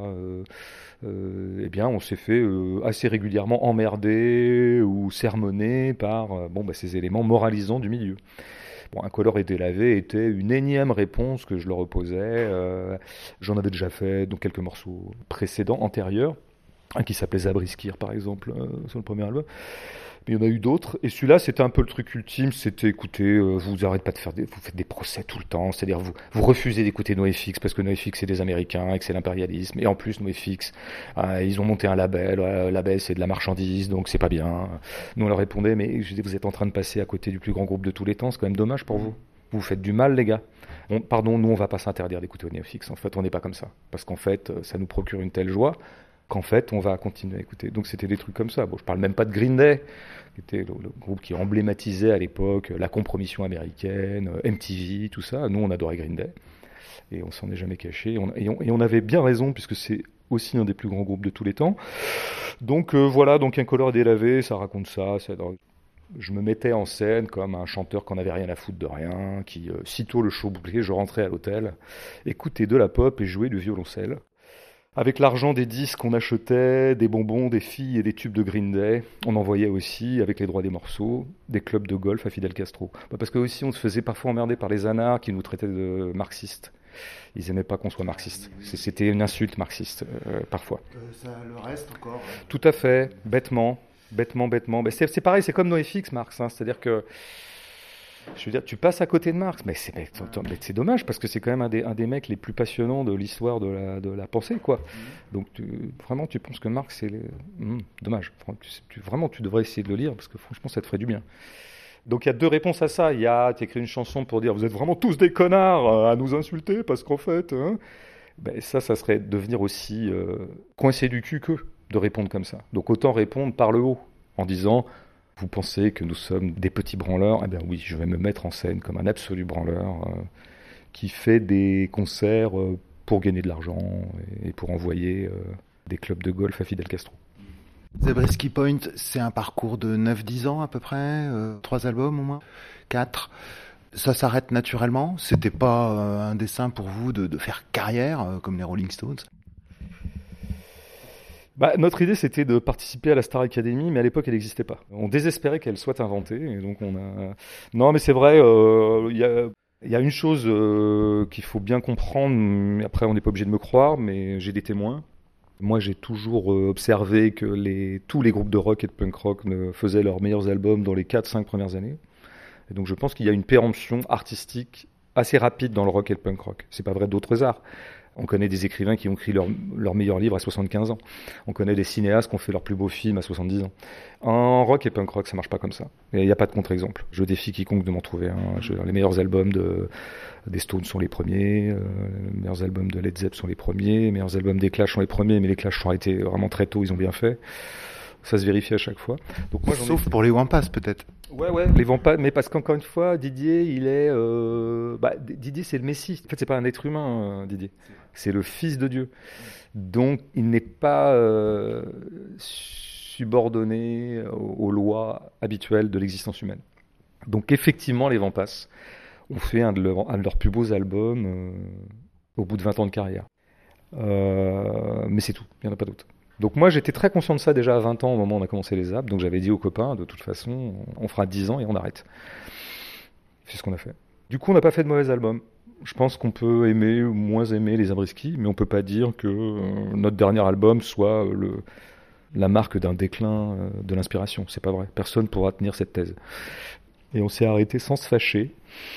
eh bien, on s'est fait assez régulièrement emmerder ou sermonner par ces éléments moralisants du milieu. Bon, Incolore et délavé était une énième réponse que je leur opposais. J'en avais déjà fait dans quelques morceaux précédents, antérieurs, un qui s'appelait Zabriskie, par exemple, sur le premier album. Mais il y en a eu d'autres. Et celui-là, c'était un peu le truc ultime. C'était, écoutez, vous arrêtez pas de faire vous faites des procès tout le temps. C'est-à-dire, vous refusez d'écouter NoFX parce que NoFX, c'est des Américains et que c'est l'impérialisme. Et en plus, NoFX, ils ont monté un label. Label, c'est de la marchandise, donc c'est pas bien. Nous, on leur répondait, mais je dis, vous êtes en train de passer à côté du plus grand groupe de tous les temps. C'est quand même dommage pour vous. Vous faites du mal, les gars. Pardon, nous, on va pas s'interdire d'écouter NoFX. En fait, on n'est pas comme ça. Parce qu'en fait, ça nous procure une telle joie qu'en fait, on va continuer à écouter. Donc, c'était des trucs comme ça. Bon, je parle même pas de Green Day, qui était le groupe qui emblématisait à l'époque la compromission américaine, MTV, tout ça. Nous, on adorait Green Day. Et on s'en est jamais caché. Et on avait bien raison, puisque c'est aussi un des plus grands groupes de tous les temps. Donc, voilà. Donc, Incolore et délavé, ça raconte ça. Je me mettais en scène comme un chanteur qui n'en avait rien à foutre de rien, qui, sitôt le show bouclé, je rentrais à l'hôtel, écoutais de la pop et jouais du violoncelle. Avec l'argent des disques qu'on achetait, des bonbons, des filles et des tubes de Green Day, on envoyait aussi, avec les droits des morceaux, des clubs de golf à Fidel Castro. Parce que aussi on se faisait parfois emmerder par les anards qui nous traitaient de marxistes. Ils n'aimaient pas qu'on soit marxiste. C'était une insulte marxiste, parfois. Ça le reste encore. Tout à fait, bêtement. Mais c'est pareil, c'est comme NoFX, Marx. Hein, c'est-à-dire que, je veux dire, tu passes à côté de Marx, mais c'est dommage parce que c'est quand même un des mecs les plus passionnants de l'histoire de la pensée, quoi. Donc vraiment, tu penses que Marx, c'est dommage. Vraiment, tu devrais essayer de le lire parce que franchement, ça te ferait du bien. Donc il y a deux réponses à ça. Il y a, tu écris une chanson pour dire vous êtes vraiment tous des connards à nous insulter parce qu'en fait, hein, ça serait devenir aussi coincé du cul qu'eux de répondre comme ça. Donc autant répondre par le haut en disant vous pensez que nous sommes des petits branleurs ? Eh bien oui, je vais me mettre en scène comme un absolu branleur qui fait des concerts pour gagner de l'argent et pour envoyer des clubs de golf à Fidel Castro. Zabriskie Point, c'est un parcours de 9-10 ans à peu près, 3 albums au moins, 4. Ça s'arrête naturellement? C'était pas un dessein pour vous de faire carrière comme les Rolling Stones? Notre idée, c'était de participer à la Star Academy, mais à l'époque, elle n'existait pas. On désespérait qu'elle soit inventée, et donc on a... Non, mais c'est vrai, il y a une chose qu'il faut bien comprendre, mais après on n'est pas obligé de me croire, mais j'ai des témoins. Moi, j'ai toujours observé que tous les groupes de rock et de punk rock faisaient leurs meilleurs albums dans les 4-5 premières années. Et donc je pense qu'il y a une péremption artistique assez rapide dans le rock et le punk rock. C'est pas vrai d'autres arts. On connaît des écrivains qui ont écrit leurs meilleurs livres à 75 ans. On connaît des cinéastes qui ont fait leurs plus beaux films à 70 ans. En rock et punk rock, ça marche pas comme ça. Et il n'y a pas de contre-exemple. Je défie quiconque de m'en trouver un. Les meilleurs albums des Stones sont les premiers, les meilleurs albums de Led Zepp sont les premiers, les meilleurs albums des Clash sont les premiers, mais les Clash sont arrêtés vraiment très tôt, ils ont bien fait. Ça se vérifie à chaque fois. Donc moi, Sauf pour les Wampas peut-être. Ouais, les Wampas, mais parce qu'encore une fois, Didier, il est... Didier, c'est le Messie. En fait, c'est pas un être humain, Didier. C'est le Fils de Dieu. Donc, il n'est pas subordonné aux lois habituelles de l'existence humaine. Donc, effectivement, les Wampas ont fait un de leurs plus beaux albums au bout de 20 ans de carrière. Mais c'est tout, il n'y en a pas d'autre. Donc moi j'étais très conscient de ça déjà à 20 ans au moment où on a commencé les apps, donc j'avais dit aux copains de toute façon on fera 10 ans et on arrête. C'est ce qu'on a fait. Du coup on n'a pas fait de mauvais albums. Je pense qu'on peut aimer ou moins aimer les Zabriskie, mais on peut pas dire que notre dernier album soit la marque d'un déclin de l'inspiration. C'est pas vrai. Personne pourra tenir cette thèse. Et on s'est arrêté sans se fâcher.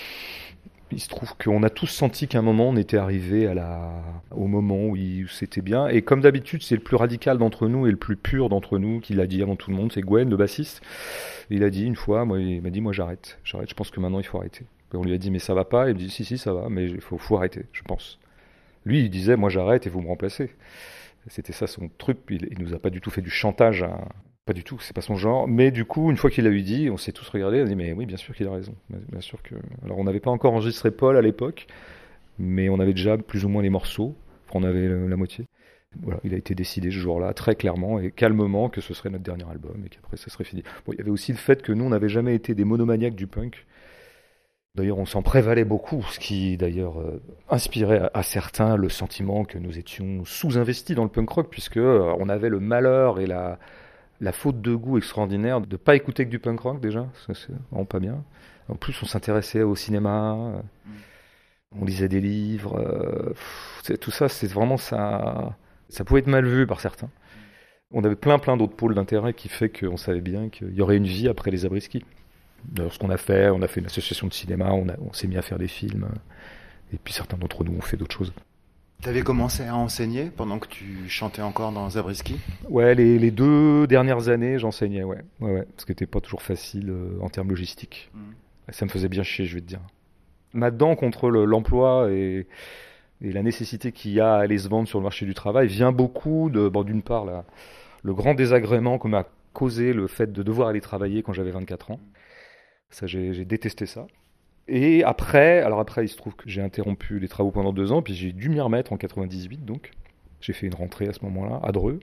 Il se trouve qu'on a tous senti qu'à un moment, on était arrivé au moment où c'était bien. Et comme d'habitude, c'est le plus radical d'entre nous et le plus pur d'entre nous qui l'a dit avant tout le monde. C'est Gwen, le bassiste. Il a dit une fois, il m'a dit, moi j'arrête. Je pense que maintenant il faut arrêter. Et on lui a dit, mais ça va pas. Il me dit, si, ça va, mais il faut arrêter, je pense. Lui, il disait, moi j'arrête et vous me remplacez. C'était ça son truc. Il nous a pas du tout fait du chantage. Pas du tout, c'est pas son genre. Mais du coup, une fois qu'il l'a eu dit, on s'est tous regardés, on a dit mais oui, bien sûr qu'il a raison. Bien sûr que. Alors on n'avait pas encore enregistré Paul à l'époque, mais on avait déjà plus ou moins les morceaux. On avait la moitié. Voilà, il a été décidé ce jour-là très clairement et calmement que ce serait notre dernier album et qu'après ça serait fini. Bon, il y avait aussi le fait que nous on n'avait jamais été des monomaniaques du punk. D'ailleurs, on s'en prévalait beaucoup, ce qui d'ailleurs inspirait à certains le sentiment que nous étions sous-investis dans le punk rock puisque on avait le malheur et la faute de goût extraordinaire de ne pas écouter que du punk rock déjà, ça, c'est vraiment pas bien. En plus, on s'intéressait au cinéma, on lisait des livres, tout ça, c'est vraiment ça. Ça pouvait être mal vu par certains. On avait plein d'autres pôles d'intérêt qui fait qu'on savait bien qu'il y aurait une vie après les Zabriskie. D'ailleurs, ce qu'on a fait, on a fait une association de cinéma, on s'est mis à faire des films, et puis certains d'entre nous ont fait d'autres choses. T'avais commencé à enseigner pendant que tu chantais encore dans Zabriskie? Ouais, les 2 dernières années, j'enseignais, ouais, parce que c'était pas toujours facile en termes logistiques. Ça me faisait bien chier, je vais te dire. Ma dent contre l'emploi et la nécessité qu'il y a à aller se vendre sur le marché du travail vient beaucoup d'une part, le grand désagrément que m'a causé le fait de devoir aller travailler quand j'avais 24 ans. Ça, j'ai détesté ça. Et après, il se trouve que j'ai interrompu les travaux pendant 2 ans, puis j'ai dû m'y remettre en 98, donc. J'ai fait une rentrée à ce moment-là, à Dreux.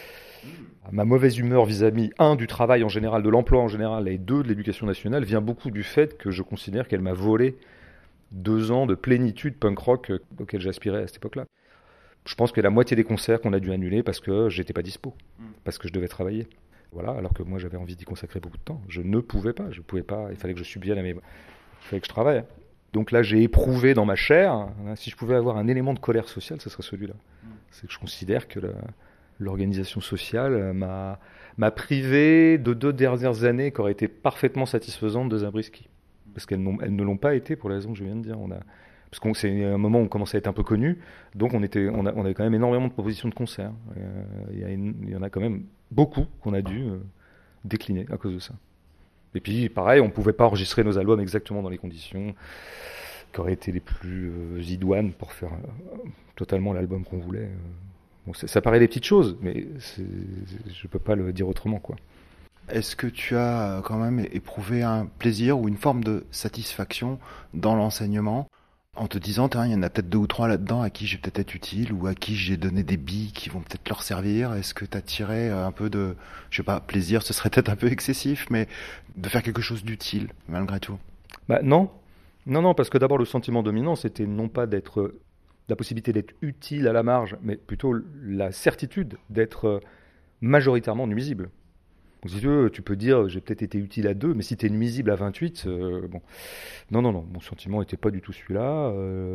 Ma mauvaise humeur vis-à-vis, 1, du travail en général, de l'emploi en général, et 2, de l'éducation nationale, vient beaucoup du fait que je considère qu'elle m'a volé 2 ans de plénitude punk rock auquel j'aspirais à cette époque-là. Je pense que la moitié des concerts qu'on a dû annuler parce que j'étais pas dispo, parce que je devais travailler. Voilà, alors que moi j'avais envie d'y consacrer beaucoup de temps. Je ne pouvais pas, il fallait que je subvienne il fallait que je travaille. Donc là, j'ai éprouvé dans ma chair, si je pouvais avoir un élément de colère sociale, ce serait celui-là. C'est que je considère que l'organisation sociale m'a privé de 2 dernières années qui auraient été parfaitement satisfaisantes de Zabriskie. Parce qu'elles ne l'ont pas été pour les raisons que je viens de dire. Parce que c'est un moment où on commençait à être un peu connu, donc on avait quand même énormément de propositions de concerts. Il y en a quand même beaucoup qu'on a dû décliner à cause de ça. Et puis pareil, on ne pouvait pas enregistrer nos albums exactement dans les conditions qui auraient été les plus idoines pour faire totalement l'album qu'on voulait. Bon, ça paraît des petites choses, mais je ne peux pas le dire autrement, quoi. Est-ce que tu as quand même éprouvé un plaisir ou une forme de satisfaction dans l'enseignement En te disant, il y en a peut-être 2 ou 3 là-dedans à qui j'ai peut-être être utile ou à qui j'ai donné des billes qui vont peut-être leur servir. Est-ce que t'as tiré un peu de, je sais pas, plaisir, ce serait peut-être un peu excessif, mais de faire quelque chose d'utile, malgré tout? Bah non, parce que d'abord le sentiment dominant, c'était non pas d'être la possibilité d'être utile à la marge, mais plutôt la certitude d'être majoritairement nuisible. Donc, si tu peux dire j'ai peut-être été utile à 2, mais si tu es nuisible à 28, bon. Non, mon sentiment n'était pas du tout celui-là.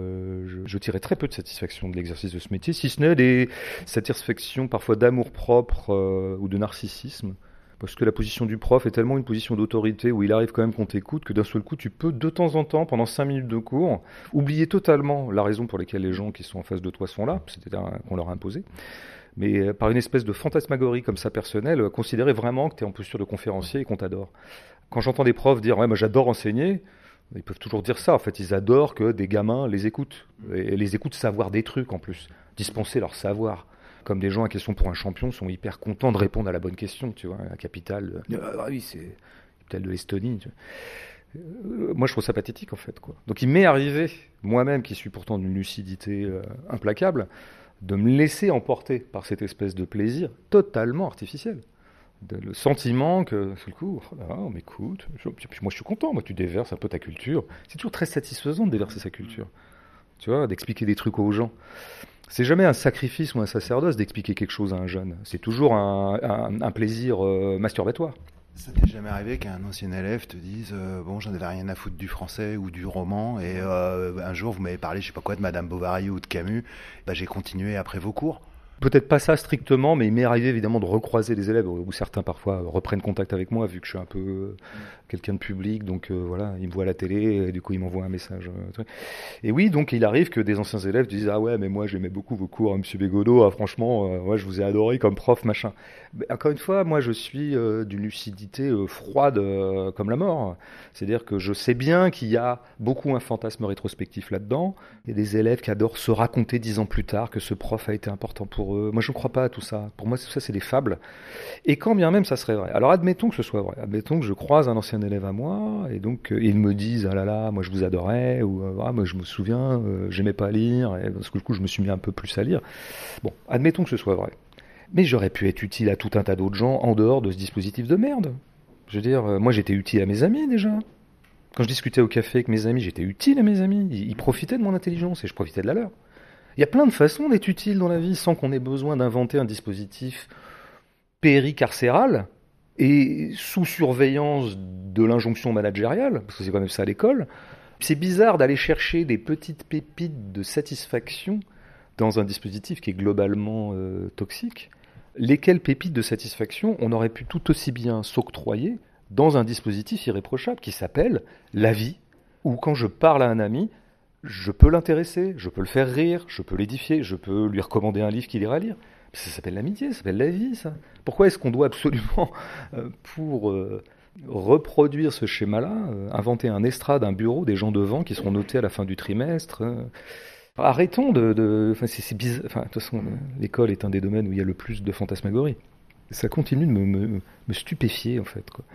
Je tirais très peu de satisfaction de l'exercice de ce métier, si ce n'est des satisfactions parfois d'amour-propre ou de narcissisme. Parce que la position du prof est tellement une position d'autorité où il arrive quand même qu'on t'écoute que d'un seul coup tu peux de temps en temps, pendant 5 minutes de cours, oublier totalement la raison pour laquelle les gens qui sont en face de toi sont là, c'est-à-dire qu'on leur a imposé. Mais par une espèce de fantasmagorie comme ça personnelle, considérer vraiment que tu es en posture de conférencier et qu'on t'adore. Quand j'entends des profs dire « ouais, moi j'adore enseigner », ils peuvent toujours dire ça. En fait, ils adorent que des gamins les écoutent. Et les écoutent savoir des trucs en plus, dispenser leur savoir. Comme des gens à question pour un champion sont hyper contents de répondre à la bonne question, tu vois, la capitale. Ah oui, c'est la capitale de l'Estonie. Moi, je trouve ça pathétique en fait, quoi. Donc il m'est arrivé, moi-même qui suis pourtant d'une lucidité implacable, de me laisser emporter par cette espèce de plaisir totalement artificiel. Le sentiment que, sur le coup, on m'écoute, puis moi je suis content, moi tu déverses un peu ta culture. C'est toujours très satisfaisant de déverser sa culture, tu vois, d'expliquer des trucs aux gens. C'est jamais un sacrifice ou un sacerdoce d'expliquer quelque chose à un jeune. C'est toujours un plaisir masturbatoire. Ça t'est jamais arrivé qu'un ancien élève te dise bon, j'en avais rien à foutre du français ou du roman et un jour vous m'avez parlé, je sais pas quoi, de Madame Bovary ou de Camus, j'ai continué après vos cours? Peut-être pas ça strictement, mais il m'est arrivé évidemment de recroiser des élèves, où certains parfois reprennent contact avec moi, vu que je suis un peu quelqu'un de public, donc voilà, ils me voient à la télé, et du coup ils m'envoient un message. Et oui, donc il arrive que des anciens élèves disent « Ah ouais, mais moi j'aimais beaucoup vos cours, Monsieur Bégodeau, franchement, ouais, je vous ai adoré comme prof, machin. » Encore une fois, moi je suis d'une lucidité froide comme la mort. C'est-à-dire que je sais bien qu'il y a beaucoup un fantasme rétrospectif là-dedans. Il y a des élèves qui adorent se raconter 10 ans plus tard que ce prof a été important pour eux. Moi je ne crois pas à tout ça. Pour moi tout ça c'est des fables. Et quand bien même ça serait vrai. Alors admettons que ce soit vrai. Admettons que je croise un ancien élève à moi et donc ils me disent « Ah là là, moi je vous adorais » ou « Ah moi je me souviens, j'aimais pas lire » et parce que du coup je me suis mis un peu plus à lire. Bon, admettons que ce soit vrai. Mais j'aurais pu être utile à tout un tas d'autres gens en dehors de ce dispositif de merde. Je veux dire, moi j'étais utile à mes amis déjà. Quand je discutais au café avec mes amis, j'étais utile à mes amis. Ils profitaient de mon intelligence et je profitais de la leur. Il y a plein de façons d'être utile dans la vie sans qu'on ait besoin d'inventer un dispositif péricarcéral et sous surveillance de l'injonction managériale, parce que c'est quand même ça à l'école. C'est bizarre d'aller chercher des petites pépites de satisfaction dans un dispositif qui est globalement toxique. Lesquelles pépites de satisfaction on aurait pu tout aussi bien s'octroyer dans un dispositif irréprochable qui s'appelle la vie, où quand je parle à un ami, je peux l'intéresser, je peux le faire rire, je peux l'édifier, je peux lui recommander un livre qu'il ira lire. Ça s'appelle l'amitié, ça s'appelle la vie, ça. Pourquoi est-ce qu'on doit absolument, pour reproduire ce schéma-là, inventer un estrade, un bureau, des gens devant qui seront notés à la fin du trimestre Arrêtons enfin, c'est bizarre. Enfin, de toute façon, l'école est un des domaines où il y a le plus de fantasmagorie. Ça continue de me stupéfier, en fait, quoi.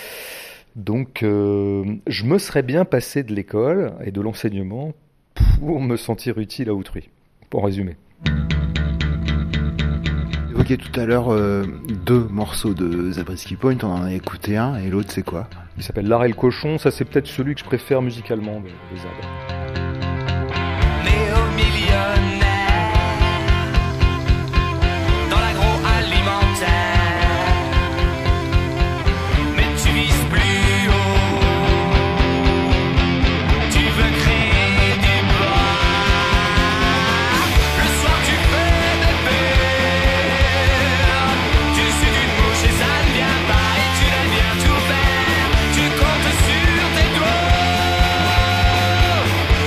Donc, je me serais bien passé de l'école et de l'enseignement pour me sentir utile à autrui, pour résumer. Vous évoquiez tout à l'heure 2 morceaux de Zabriskie Point, on en a écouté un, et l'autre c'est quoi? Il s'appelle L'Art et le Cochon, ça c'est peut-être celui que je préfère musicalement des Zab. Dans l'agroalimentaire, mais tu vises plus haut. Tu veux créer du bois. Le soir tu fais des peurs. Tu suis une mouche et ça ne vient pas et tu l'aimes bien tout faire. Tu comptes sur tes doigts.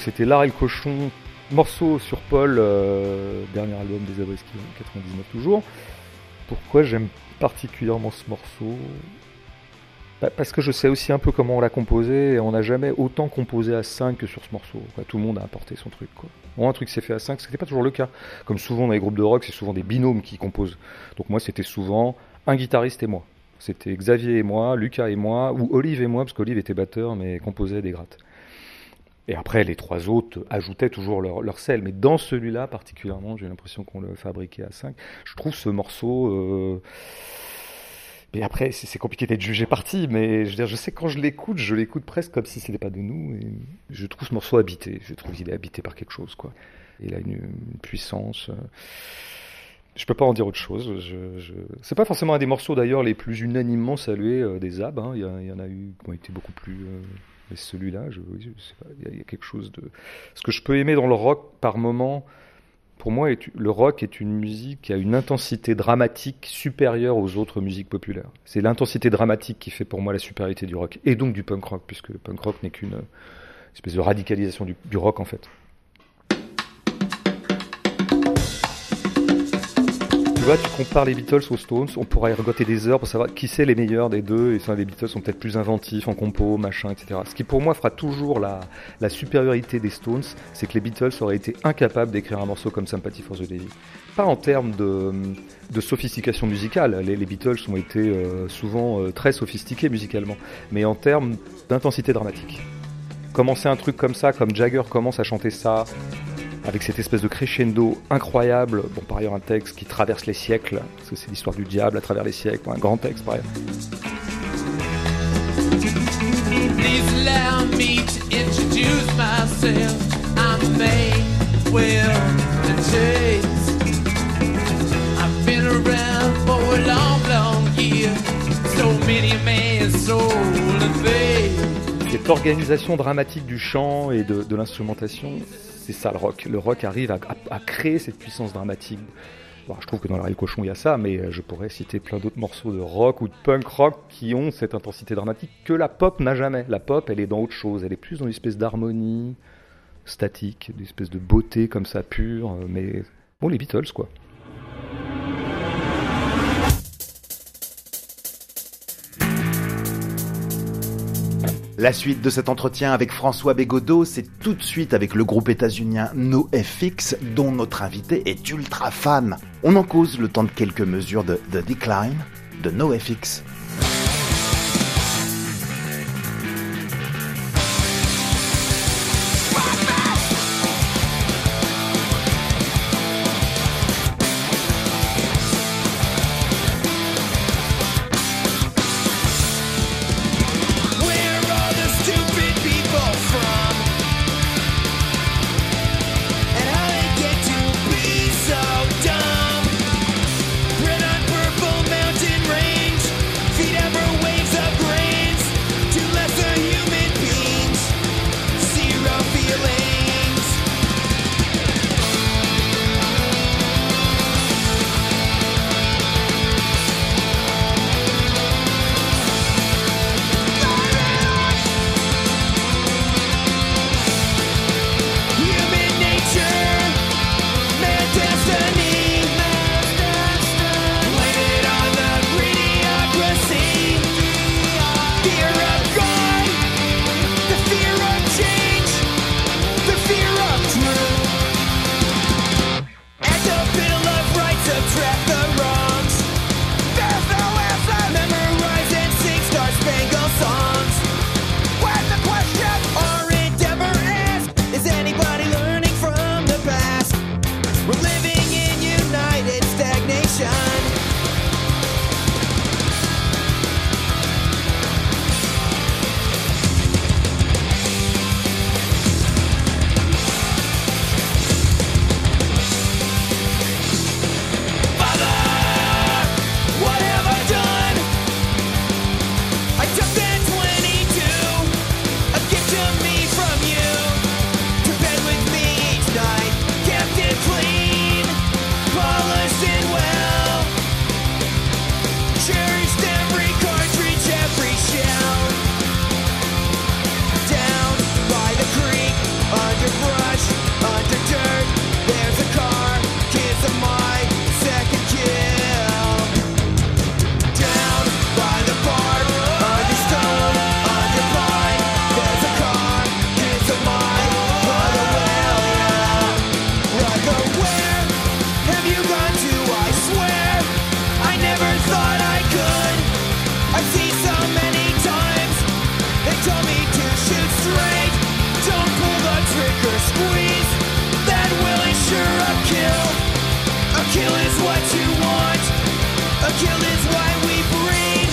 c'était L'Art et le cochon, morceau sur Paul, dernier album des Zabriskie, 99 toujours. Pourquoi j'aime particulièrement ce morceau ? Parce que je sais aussi un peu comment on l'a composé, et on n'a jamais autant composé à 5 que sur ce morceau. Tout le monde a apporté son truc. Bon, un truc s'est fait à 5, ce n'était pas toujours le cas. Comme souvent dans les groupes de rock, c'est souvent des binômes qui composent. Donc moi, c'était souvent un guitariste et moi. C'était Xavier et moi, Lucas et moi, ou Olive et moi, parce qu'Olive était batteur, mais composait des grattes. Et après, les trois autres ajoutaient toujours leur sel. Mais dans celui-là, particulièrement, j'ai l'impression qu'on le fabriquait à 5. Je trouve ce morceau... Et après, c'est compliqué d'être jugé parti, mais je veux dire, je sais que quand je l'écoute presque comme si c'était pas de nous. Et je trouve ce morceau habité. Je trouve qu'il est habité par quelque chose, quoi. Il a une puissance. Je peux pas en dire autre chose. C'est pas forcément un des morceaux d'ailleurs les plus unanimement salués des Zab. Hein. Il y en a eu qui ont été beaucoup plus. Mais celui-là, je sais pas. Il y a quelque chose de. Ce que je peux aimer dans le rock par moment. Pour moi, le rock est une musique qui a une intensité dramatique supérieure aux autres musiques populaires. C'est l'intensité dramatique qui fait pour moi la supériorité du rock, et donc du punk rock, puisque le punk rock n'est qu'une espèce de radicalisation du rock en fait. Tu vois, tu compares les Beatles aux Stones, on pourra y regoter des heures pour savoir qui c'est les meilleurs des deux, et les Beatles sont peut-être plus inventifs en compo, machin, etc. Ce qui pour moi fera toujours la supériorité des Stones, c'est que les Beatles auraient été incapables d'écrire un morceau comme Sympathy for the Devil. Pas en termes de sophistication musicale, les Beatles ont été souvent très sophistiqués musicalement, mais en termes d'intensité dramatique. Commencer un truc comme ça, comme Jagger commence à chanter ça, avec cette espèce de crescendo incroyable, bon par ailleurs un texte qui traverse les siècles, parce que c'est l'histoire du diable à travers les siècles, un grand texte par ailleurs. Please allow me to introduce myself. I'm Maywell and Chase. I've been around for a long, long year. So many a man's soul and faith. Cette organisation dramatique du chant et de l'instrumentation, c'est ça le rock. Le rock arrive à créer cette puissance dramatique. Bon, je trouve que dans L'Art et le cochon il y a ça, mais je pourrais citer plein d'autres morceaux de rock ou de punk rock qui ont cette intensité dramatique que la pop n'a jamais. La pop, elle est dans autre chose. Elle est plus dans une espèce d'harmonie statique, une espèce de beauté comme ça pure. Mais bon, les Beatles quoi. La suite de cet entretien avec François Bégodeau, c'est tout de suite avec le groupe états-unien NoFX, dont notre invité est ultra fan. On en cause le temps de quelques mesures de The Decline de NoFX. Kill is why we breed.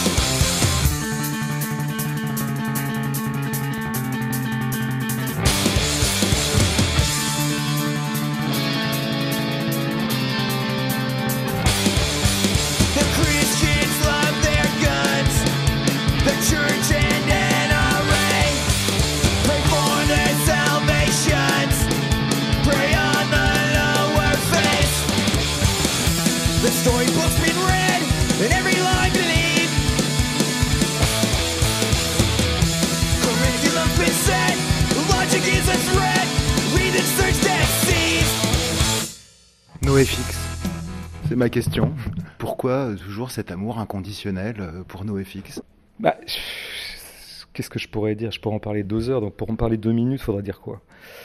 The Christians love their guns. The church and NRA pray for their salvations. Pray on the lower face. The storybook's been read and every line believed. Curriculum's been set. Logic is a threat. Read and search that sees. NoFX, c'est ma question. Pourquoi toujours cet amour inconditionnel pour NoFX? Bah, qu'est-ce que je pourrais dire? Je pourrais en parler 2 heures, donc pour en parler 2 minutes, faudra dire quoi?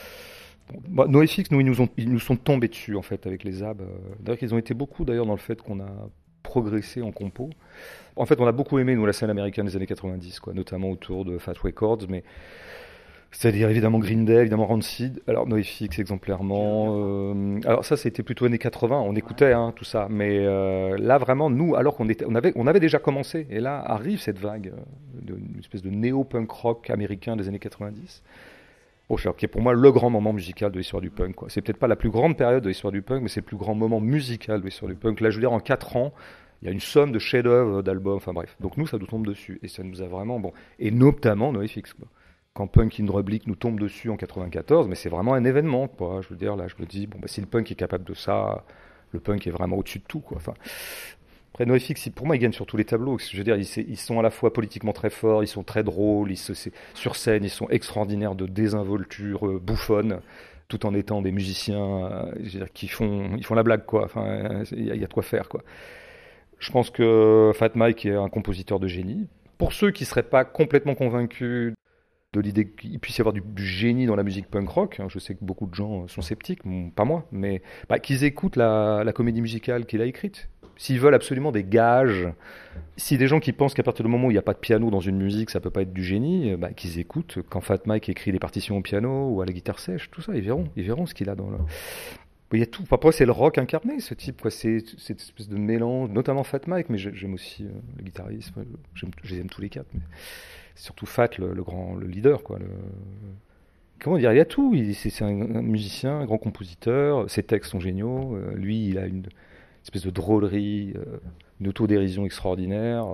Bon, NoFX, nous, ils nous sont tombés dessus, en fait, avec les AB. D'ailleurs, ils ont été beaucoup, d'ailleurs, dans le fait qu'on a progressé en compo. En fait, on a beaucoup aimé, nous, la scène américaine des années 90, quoi, notamment autour de Fat Records, mais c'est-à-dire évidemment Green Day, évidemment Rancid, alors NoFX exemplairement. Alors ça, c'était plutôt années 80, on écoutait tout ça, mais là vraiment, nous, alors on avait déjà commencé, et là arrive cette vague, une espèce de néo-punk rock américain des années 90. Qui est pour moi le grand moment musical de l'histoire du punk, quoi. C'est peut-être pas la plus grande période de l'histoire du punk, mais c'est le plus grand moment musical de l'histoire du punk. Là, je veux dire, en 4 ans, il y a une somme de chefs-d'œuvre, d'albums, enfin bref. Donc nous, ça nous tombe dessus, et ça nous a vraiment, bon, et notamment NoFX, quoi. Quand Punk in Republic nous tombe dessus en 94, mais c'est vraiment un événement, quoi. Je veux dire, là, je me dis, bon, bah, si le punk est capable de ça, le punk est vraiment au-dessus de tout, quoi. Enfin, après, NoFX, pour moi, ils gagnent sur tous les tableaux. Je veux dire, ils sont à la fois politiquement très forts, ils sont très drôles, sur scène, ils sont extraordinaires de désinvolture bouffonne, tout en étant des musiciens, je veux dire, ils font la blague, quoi. Enfin, il y a de quoi faire, quoi. Je pense que Fat Mike est un compositeur de génie. Pour ceux qui ne seraient pas complètement convaincus de l'idée qu'il puisse y avoir du génie dans la musique punk rock, je sais que beaucoup de gens sont sceptiques, pas moi, mais qu'ils écoutent la comédie musicale qu'il a écrite. S'ils veulent absolument des gages, si des gens qui pensent qu'à partir du moment où il n'y a pas de piano dans une musique, ça peut pas être du génie, qu'ils écoutent quand Fat Mike écrit des partitions au piano ou à la guitare sèche, tout ça, ils verront ce qu'il a dans le... Il y a tout. Après, c'est le rock incarné, ce type, quoi. C'est cette espèce de mélange, notamment Fat Mike, mais j'aime aussi le guitariste, je les aime tous les 4, mais... surtout Fat, le leader, quoi. Comment dire, il y a tout. C'est un musicien, un grand compositeur. Ses textes sont géniaux. Lui, il a une espèce de drôlerie, une autodérision extraordinaire.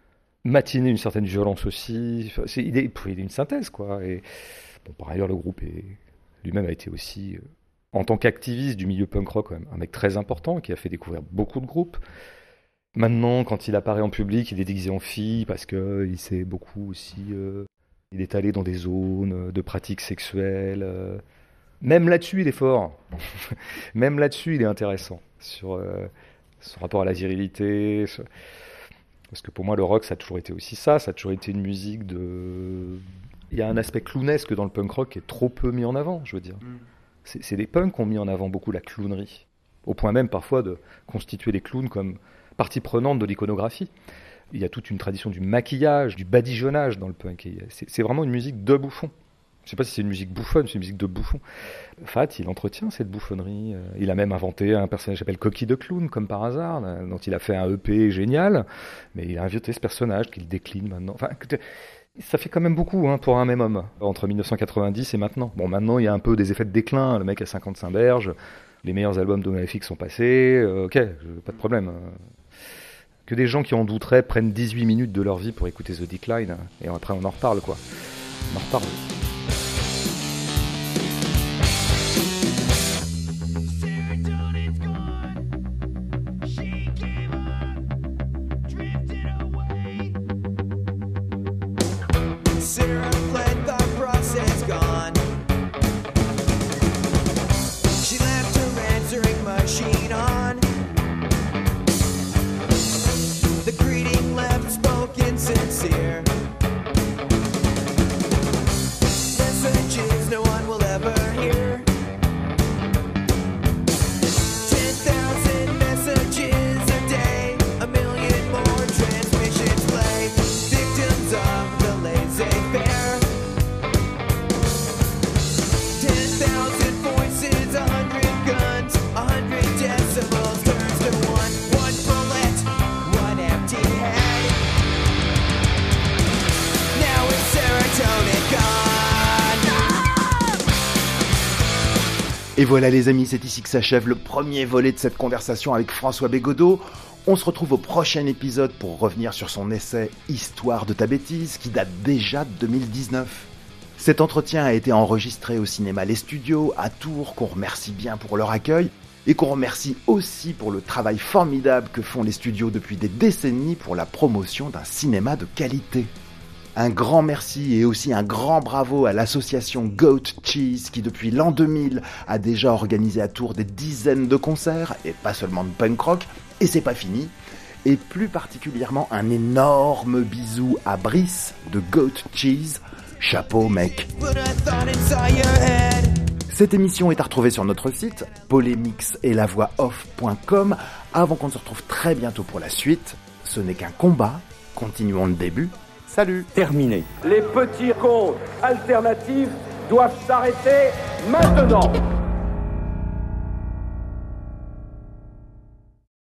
Matiné une certaine violence aussi. Enfin, il est une synthèse, quoi. Et bon, par ailleurs, le groupe lui-même a été aussi, en tant qu'activiste du milieu punk rock, quand même, un mec très important qui a fait découvrir beaucoup de groupes. Maintenant, quand il apparaît en public, il est déguisé en fille parce qu'il s'est beaucoup aussi... il est allé dans des zones de pratiques sexuelles. Même là-dessus, il est fort. Même là-dessus, il est intéressant. Sur son rapport à la virilité. Parce que pour moi, le rock, ça a toujours été aussi ça. Ça a toujours été une musique de... Il y a un aspect clownesque dans le punk rock qui est trop peu mis en avant, je veux dire. C'est des punks qui ont mis en avant beaucoup la clownerie. Au point même, parfois, de constituer les clowns comme... partie prenante de l'iconographie. Il y a toute une tradition du maquillage, du badigeonnage dans le punk. C'est vraiment une musique de bouffon. Je ne sais pas si c'est une musique bouffonne, c'est une musique de bouffon. Fat, il entretient cette bouffonnerie. Il a même inventé un personnage qui s'appelle Coquille de Clown, comme par hasard, dont il a fait un EP génial, mais il a invité ce personnage qu'il décline maintenant. Enfin, ça fait quand même beaucoup pour un même homme, entre 1990 et maintenant. Bon, maintenant, il y a un peu des effets de déclin. Le mec a 55 berges. Les meilleurs albums de NoFX sont passés. Ok, pas de problème. Que des gens qui en douteraient prennent 18 minutes de leur vie pour écouter The Decline, et après on en reparle, quoi. On en reparle. Et voilà les amis, c'est ici que s'achève le premier volet de cette conversation avec François Bégaudeau. On se retrouve au prochain épisode pour revenir sur son essai « Histoire de ta bêtise » qui date déjà de 2019. Cet entretien a été enregistré au cinéma Les Studios à Tours, qu'on remercie bien pour leur accueil et qu'on remercie aussi pour le travail formidable que font les studios depuis des décennies pour la promotion d'un cinéma de qualité. Un grand merci et aussi un grand bravo à l'association Goat Cheese qui depuis l'an 2000 a déjà organisé à Tours des dizaines de concerts et pas seulement de punk rock, et c'est pas fini. Et plus particulièrement un énorme bisou à Brice de Goat Cheese. Chapeau mec. Cette émission est à retrouver sur notre site polémixetlavoixoff.com. Avant qu'on se retrouve très bientôt pour la suite, ce n'est qu'un combat, continuons le début. Salut. Terminé. Les petits contes alternatifs doivent s'arrêter maintenant.